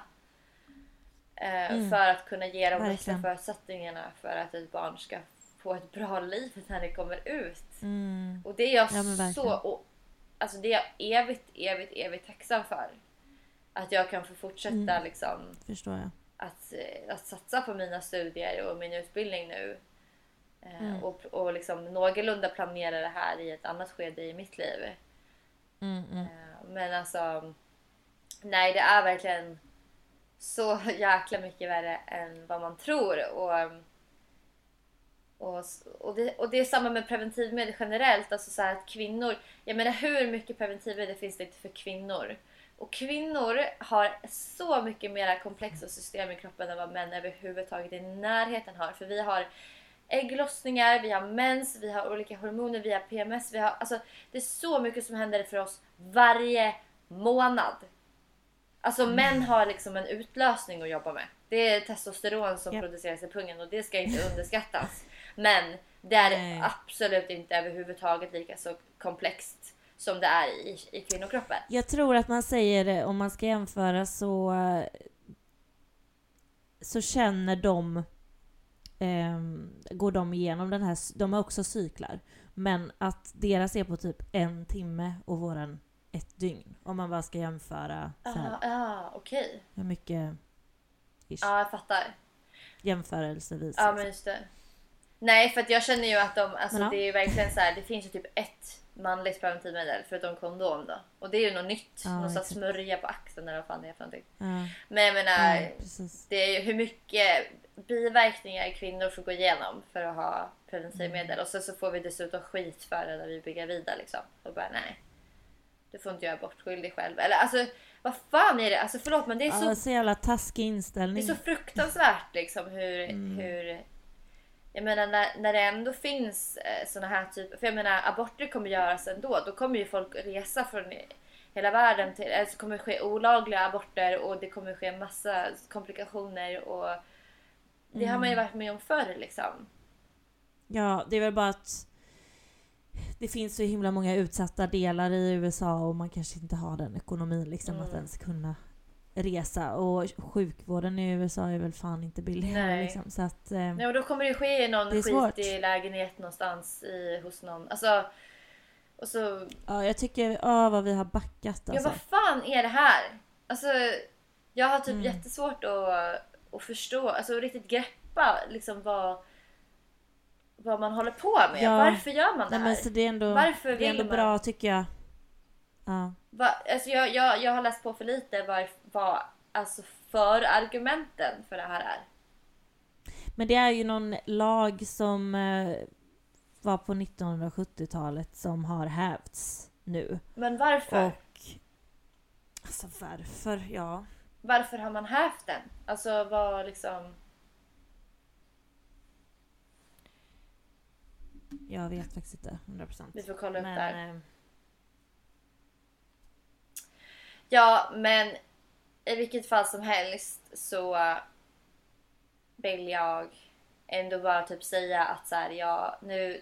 S2: Eh,
S3: Mm.
S2: För att kunna ge de bästa
S3: Verkligen.
S2: förutsättningarna för att ett barn ska få ett bra liv när det kommer ut.
S3: Mm.
S2: Och det är jag
S3: Ja, men verkligen.
S2: så... Och, alltså det är jag evigt, evigt, evigt tacksam för. Att jag kan få fortsätta
S3: Mm.
S2: liksom
S3: Förstår jag.
S2: att, eh, att satsa på mina studier och min utbildning nu. Eh,
S3: Mm.
S2: Och, och liksom någorlunda planera det här i ett annat skede i mitt liv.
S3: Mm, mm.
S2: Eh, Men alltså, nej, det är verkligen så jäkla mycket värre än vad man tror. Och, Och, och, det, och det är samma med preventivmedel generellt. Alltså så här att kvinnor, jag menar hur mycket preventivmedel finns det inte för kvinnor? Och kvinnor har så mycket mer komplexa system i kroppen än vad män överhuvudtaget i närheten har. För vi har ägglossningar, vi har mens, vi har olika hormoner, vi har P M S. Vi har, alltså, det är så mycket som händer för oss varje månad. Alltså mm. män har liksom en utlösning att jobba med. Det är testosteron som yep. produceras i pungen och det ska inte underskattas. Men det är Nej. absolut inte överhuvudtaget lika så komplext som det är i, i kvinnokroppen.
S3: Jag tror att man säger, om man ska jämföra så så känner de eh, går de igenom den här, de har också cyklar, men att deras är på typ en timme och våran ett dygn, om man bara ska jämföra så här.
S2: Ja, ah, okej. Okay.
S3: Hur mycket
S2: Ja, ah, jag fattar.
S3: Jämförelsevis.
S2: Ja, men just det. Nej, för att jag känner ju att de, alltså
S3: ja.
S2: det är ju verkligen så här, det finns ju typ ett manligt preventivmedel förutom kondom då. Och det är ju något nytt, ja, någon sån smörja på axeln eller vad fan det är för någonting. Ja. Men jag menar, ja, det är ju hur mycket biverkningar kvinnor får gå igenom för att ha preventivmedel. Mm. Och så, så får vi dessutom skit för det när vi blir gravida liksom. Och bara nej, du får inte göra bortskyldig själv. Eller alltså, vad fan är det? Alltså förlåt, men det är så,
S3: ja, så jävla taskig inställning.
S2: Det är så fruktansvärt liksom hur, mm. hur jag menar när, när det ändå finns eh, såna här typer, för jag menar aborter kommer göras ändå, då kommer ju folk resa från hela världen till, alltså kommer det ske olagliga aborter och det kommer ske massa komplikationer och det mm. har man ju varit med om förr liksom.
S3: Ja, det är väl bara att det finns så himla många utsatta delar i U S A och man kanske inte har den ekonomin liksom mm. att ens kunna resa, och sjukvården i U S A är väl fan inte billig liksom, så att eh,
S2: nej, och då kommer det ske någon det skit i lägenhet någonstans i, hos någon, alltså och så
S3: ja, jag tycker ja vad vi har backat alltså.
S2: Ja, vad fan är det här? Alltså jag har typ mm. jättesvårt att, att förstå, alltså riktigt greppa liksom vad vad man håller på med. Ja. Varför gör man det här?
S3: Nej, men så det är ändå,
S2: varför
S3: det är ändå
S2: man...
S3: bra tycker jag. Ja.
S2: Va, alltså jag, jag, jag har läst på för lite vad, vad alltså för argumenten för det här är.
S3: Men det är ju någon lag som eh, var på nittonhundrasjuttiotalet som har hävts nu.
S2: Men varför?
S3: Och alltså varför? Ja.
S2: Varför har man hävt den? Alltså vad liksom...
S3: Jag vet faktiskt inte hundra procent.
S2: Vi får kolla upp
S3: men,
S2: där.
S3: Eh...
S2: Ja, men i vilket fall som helst så vill jag ändå bara typ säga att så här, ja, nu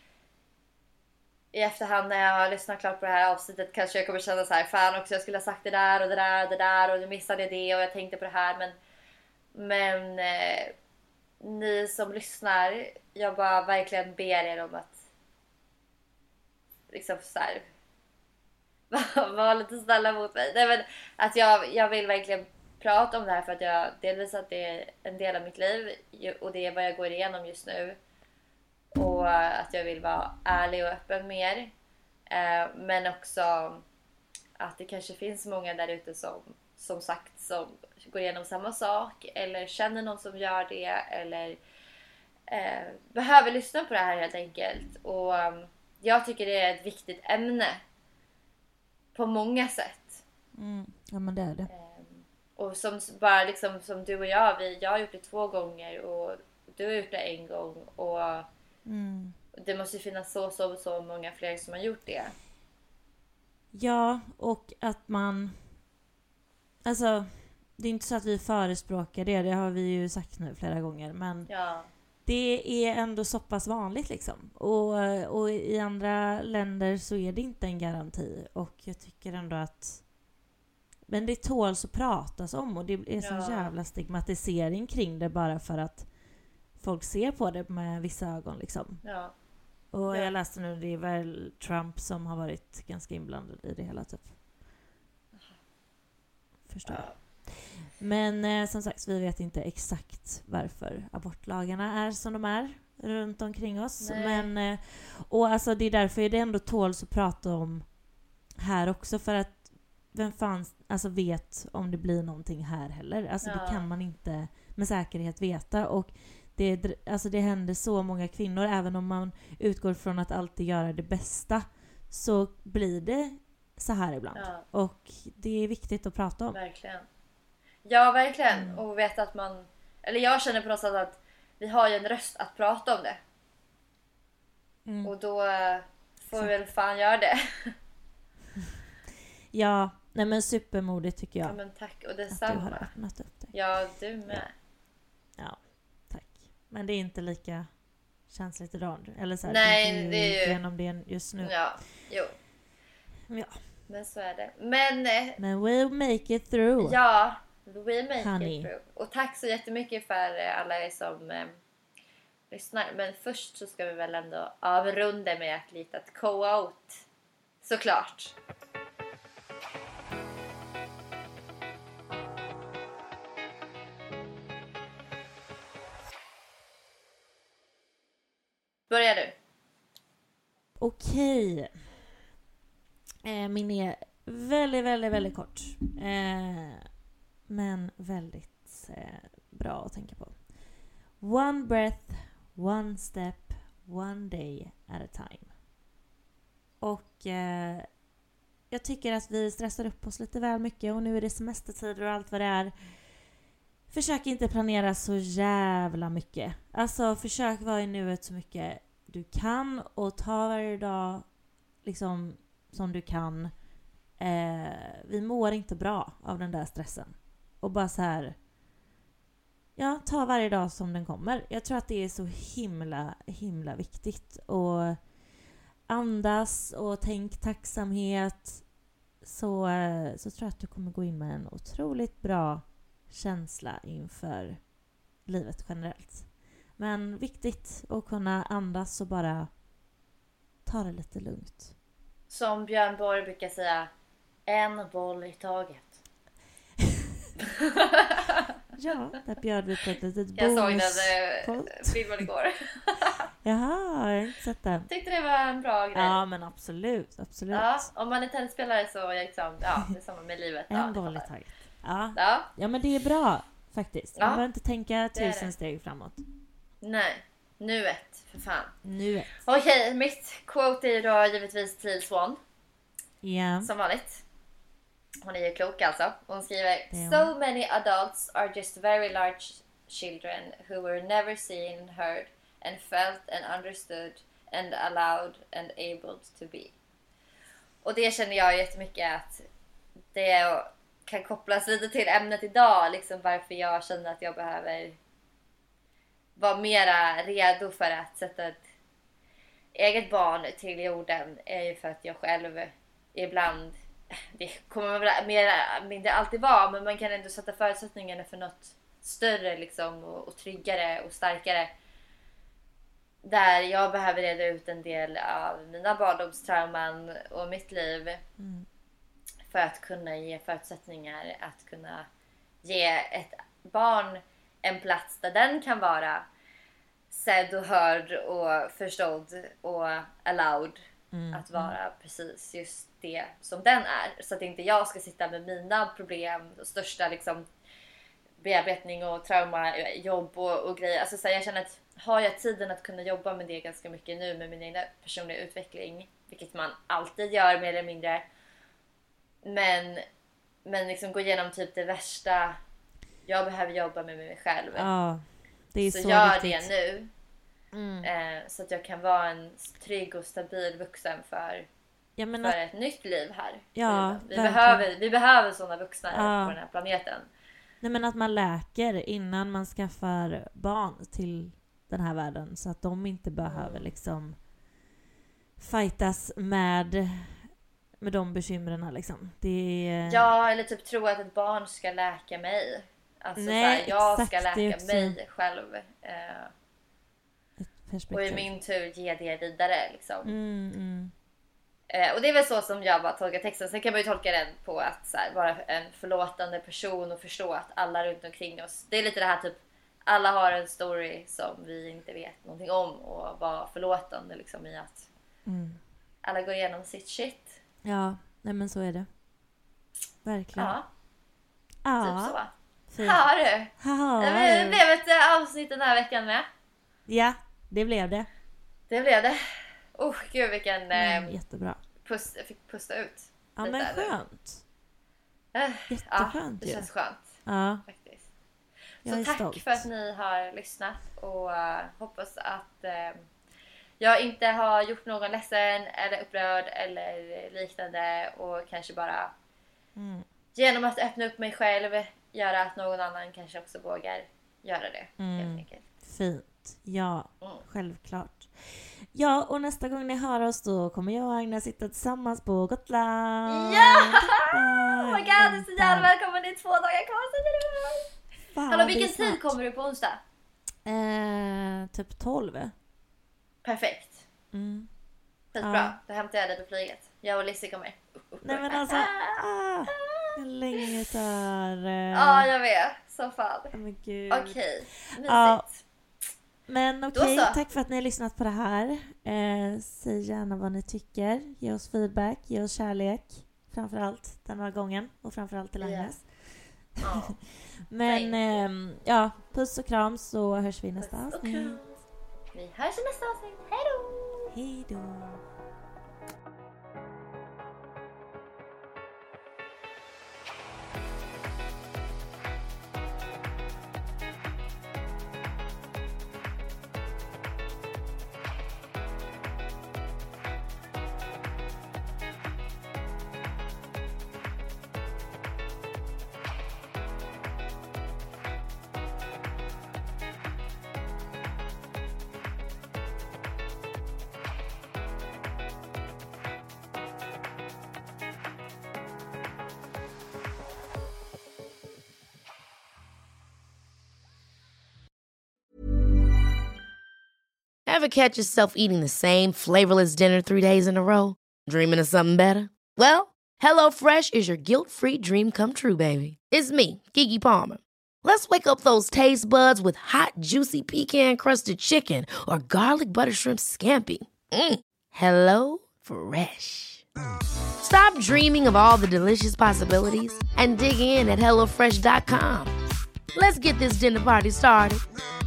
S2: i efterhand när jag har lyssnat klart på det här avsnittet kanske jag kommer känna så här, fan också jag skulle ha sagt det där och det där och det där och nu missade jag det och jag tänkte på det här, men men eh, ni som lyssnar, jag bara verkligen ber er om att liksom så här var lite snälla mot mig. Nej, men att jag, jag vill verkligen prata om det här för att jag delvis att det är en del av mitt liv och det är vad jag går igenom just nu. Och att jag vill vara ärlig och öppen mer. Eh, men också att det kanske finns många där ute som, som sagt som går igenom samma sak eller känner någon som gör det eller eh, behöver lyssna på det här helt enkelt. Och um, jag tycker det är ett viktigt ämne på många sätt.
S3: Mm. Ja, men det är det.
S2: Um, och som bara liksom som du och jag, vi, jag har gjort det två gånger och du har gjort det en gång och
S3: mm.
S2: det måste ju finnas så, så, så många fler som har gjort det.
S3: Ja, och att man alltså, det är inte så att vi förespråkar det, det har vi ju sagt nu flera gånger, men
S2: ja.
S3: Det är ändå så pass vanligt liksom. Och, och i andra länder så är det inte en garanti. Och jag tycker ändå att men det tåls att pratas om och det är sån ja. jävla stigmatisering kring det bara för att folk ser på det med vissa ögon liksom.
S2: Ja.
S3: Och jag läste nu, det är väl Trump som har varit ganska inblandad i det hela typ. Förstår jag. Men eh, som sagt, vi vet inte exakt varför abortlagarna är som de är runt omkring oss. Men, eh, och alltså det är därför det ändå tåls att prata om här också. För att vem fan alltså, vet om det blir någonting här heller. Alltså ja. Det kan man inte med säkerhet veta. Och det, alltså det händer så många kvinnor, även om man utgår från att alltid göra det bästa, så blir det så här ibland.
S2: Ja.
S3: Och det är viktigt att prata om.
S2: Verkligen. Ja, verkligen.
S3: Mm.
S2: Och veta att man... Eller jag känner på något sätt att vi har ju en röst att prata om det.
S3: Mm.
S2: Och då eh, får vi väl fan göra det.
S3: Ja, nej men supermodigt tycker jag.
S2: Ja, men tack. Och
S3: att du har
S2: detsamma.
S3: öppnat upp dig.
S2: Ja, du med.
S3: Ja, tack. Men det är inte lika känsligt idag. Eller så här,
S2: Nej,
S3: du går
S2: det är ju-
S3: genom det just nu.
S2: Ja, jo.
S3: Ja.
S2: Men så är det. Men eh,
S3: Men we'll make it through.
S2: ja, we make
S3: Honey.
S2: it through. Och tack så jättemycket för eh, alla er som eh, lyssnar. Men först så ska vi väl ändå avrunda med ett litet co-out. Såklart. Börjar du.
S3: Okej. Eh, min är väldigt, väldigt, väldigt kort. Eh, men väldigt eh, bra att tänka på. One breath, one step, one day at a time. Och eh, jag tycker att vi stressar upp oss lite väl mycket. Och nu är det semestertider och allt vad det är. Försök inte planera så jävla mycket. Alltså försök vara i nuet så mycket du kan. Och ta varje dag liksom som du kan. Eh, vi mår inte bra av den där stressen. Och bara så här... Ja, ta varje dag som den kommer. Jag tror att det är så himla, himla viktigt. Och andas och tänk tacksamhet. Så, eh, så tror jag att du kommer gå in med en otroligt bra känsla inför livet generellt. Men viktigt att kunna andas och bara ta det lite lugnt.
S2: Som Björn Borg brukar säga, en boll i taget.
S3: Ja, där bjöd vi på ett litet
S2: Jag såg den
S3: bonuspott.
S2: eh, filmen igår.
S3: Jaha, jag har inte sett den.
S2: Tyckte det var en bra grej.
S3: Ja, men absolut, absolut.
S2: Ja, om man är tennisspelare så är det liksom, ja, det är samma med livet. Ja,
S3: En
S2: det
S3: boll i
S2: fattar.
S3: taget. Ja.
S2: Ja,
S3: ja, men det är bra faktiskt.
S2: Ja,
S3: Man behöver inte tänka
S2: det är
S3: tusen
S2: det.
S3: steg framåt.
S2: nej. Nuet, för fan.
S3: Nu.
S2: Okej, mitt quote är ju då givetvis till Swan.
S3: Ja.
S2: Som vanligt. Hon är ju klok alltså. Hon skriver:
S3: Det är hon.
S2: So many adults are just very large children who were never seen, heard and felt and understood and allowed and able to be. Och det känner jag jättemycket att det kan kopplas lite till ämnet idag. Liksom varför jag känner att jag behöver vara mera redo för att sätta ett eget barn till jorden. Är ju för att jag själv ibland, det kommer man väl mer mindre alltid vara, men man kan ändå sätta förutsättningarna för något större liksom, och, och tryggare och starkare. Där jag behöver reda ut en del av mina barndomstrauman och mitt liv.
S3: Mm.
S2: För att kunna ge förutsättningar att kunna ge ett barn en plats där den kan vara sedd och hörd och förstådd och allowed
S3: Mm.
S2: att vara precis just det som den är. Så att inte jag ska sitta med mina problem och största liksom bearbetning och trauma, jobb och, och grejer. Alltså så här, jag känner att har jag tiden att kunna jobba med det ganska mycket nu med min egen personliga utveckling, vilket man alltid gör mer eller mindre, men, men liksom gå igenom typ det värsta jag behöver jobba med mig själv.
S3: Ja, det är så,
S2: så gör
S3: viktigt.
S2: det nu.
S3: Mm.
S2: Eh, så att jag kan vara en trygg och stabil vuxen för,
S3: Ja, men
S2: för
S3: att,
S2: ett nytt liv här.
S3: Ja,
S2: vi,
S3: verkligen.
S2: behöver, vi behöver sådana vuxna
S3: Ja.
S2: på den här planeten.
S3: nej, men att man läker innan man skaffar barn till den här världen. Så att de inte behöver liksom fightas med, med de bekymren liksom. Det är...
S2: Ja, eller typ tro att ett barn ska läka mig. Alltså
S3: Nej,
S2: såhär, jag
S3: exakt,
S2: ska
S3: det är
S2: läka
S3: också
S2: mig själv. Eh,
S3: ett
S2: och
S3: perspektiv.
S2: i min tur ge det vidare liksom.
S3: Mm, mm.
S2: Eh, och det är väl så som jag bara tolkar texten. Sen kan man ju tolka den på att så här, vara en förlåtande person och förstå att alla runt omkring oss. Det är lite det här typ, alla har en story som vi inte vet någonting om. Och vara förlåtande liksom i att
S3: Mm.
S2: alla går igenom sitt shit.
S3: Ja, nej men så är det. Verkligen.
S2: Ja,
S3: Ja,
S2: typ så.
S3: Fint.
S2: Har du?
S3: Har
S2: Det
S3: du?
S2: blev ett eh, avsnitt den här veckan med.
S3: Ja, det blev det.
S2: Det blev det. Oh, gud vilken eh,
S3: Mm, jättebra.
S2: pust, jag fick pusta ut.
S3: Ja,
S2: lite
S3: men
S2: här nu.
S3: skönt.
S2: Eh,
S3: Jätteskönt
S2: ja, det
S3: ju.
S2: känns skönt
S3: Ja,
S2: faktiskt.
S3: jag
S2: Så
S3: är
S2: tack
S3: stolt.
S2: för att ni har lyssnat och uh, hoppas att uh, jag inte har gjort någon ledsen eller upprörd eller liknande och kanske bara
S3: Mm.
S2: genom att öppna upp mig själv göra att någon annan kanske också vågar göra det.
S3: Mm.
S2: Helt enkelt.
S3: Fint. Ja,
S2: Mm.
S3: självklart. Ja, och nästa gång ni hör oss då kommer jag och Agnes sitta tillsammans på Gotland.
S2: Ja!
S3: Ah,
S2: Oh my god, du är så jävla välkommen. Det är två dagar kvar. Så är det
S3: fan,
S2: Hallå,
S3: det är
S2: vilken tid
S3: snart.
S2: kommer du på onsdag?
S3: Eh, typ tolv.
S2: Perfekt.
S3: Mm.
S2: Skitbra.
S3: Ja.
S2: Då hämtar jag dig på flyget. Jag och Lizzie kommer.
S3: Nej men alltså, ah, jag längtar. eh.
S2: Ja, jag vet. Så fan.
S3: Oh, men gud.
S2: Okej, mysigt.
S3: Ja. Men okej,
S2: Då så.
S3: tack för att ni har lyssnat på det här. Eh, säg gärna vad ni tycker. Ge oss feedback, ge oss kärlek. Framförallt den här gången. Och framförallt till Agnes.
S2: Ja.
S3: Men
S2: Thank
S3: ehm, ja, puss och kram så hörs vi i nästa
S2: Puss och
S3: avsnitt.
S2: kram. Vi hörs i nästa avsnitt. Hej då!
S3: Hej då.
S1: Ever catch yourself eating the same flavorless dinner three days in a row? Dreaming of something better? Well, HelloFresh is your guilt-free dream come true, baby. It's me, Keke Palmer. Let's wake up those taste buds with hot, juicy pecan-crusted chicken or garlic butter shrimp scampi. Mm. Hello Fresh. Stop dreaming of all the delicious possibilities and dig in at hello fresh dot com. Let's get this dinner party started.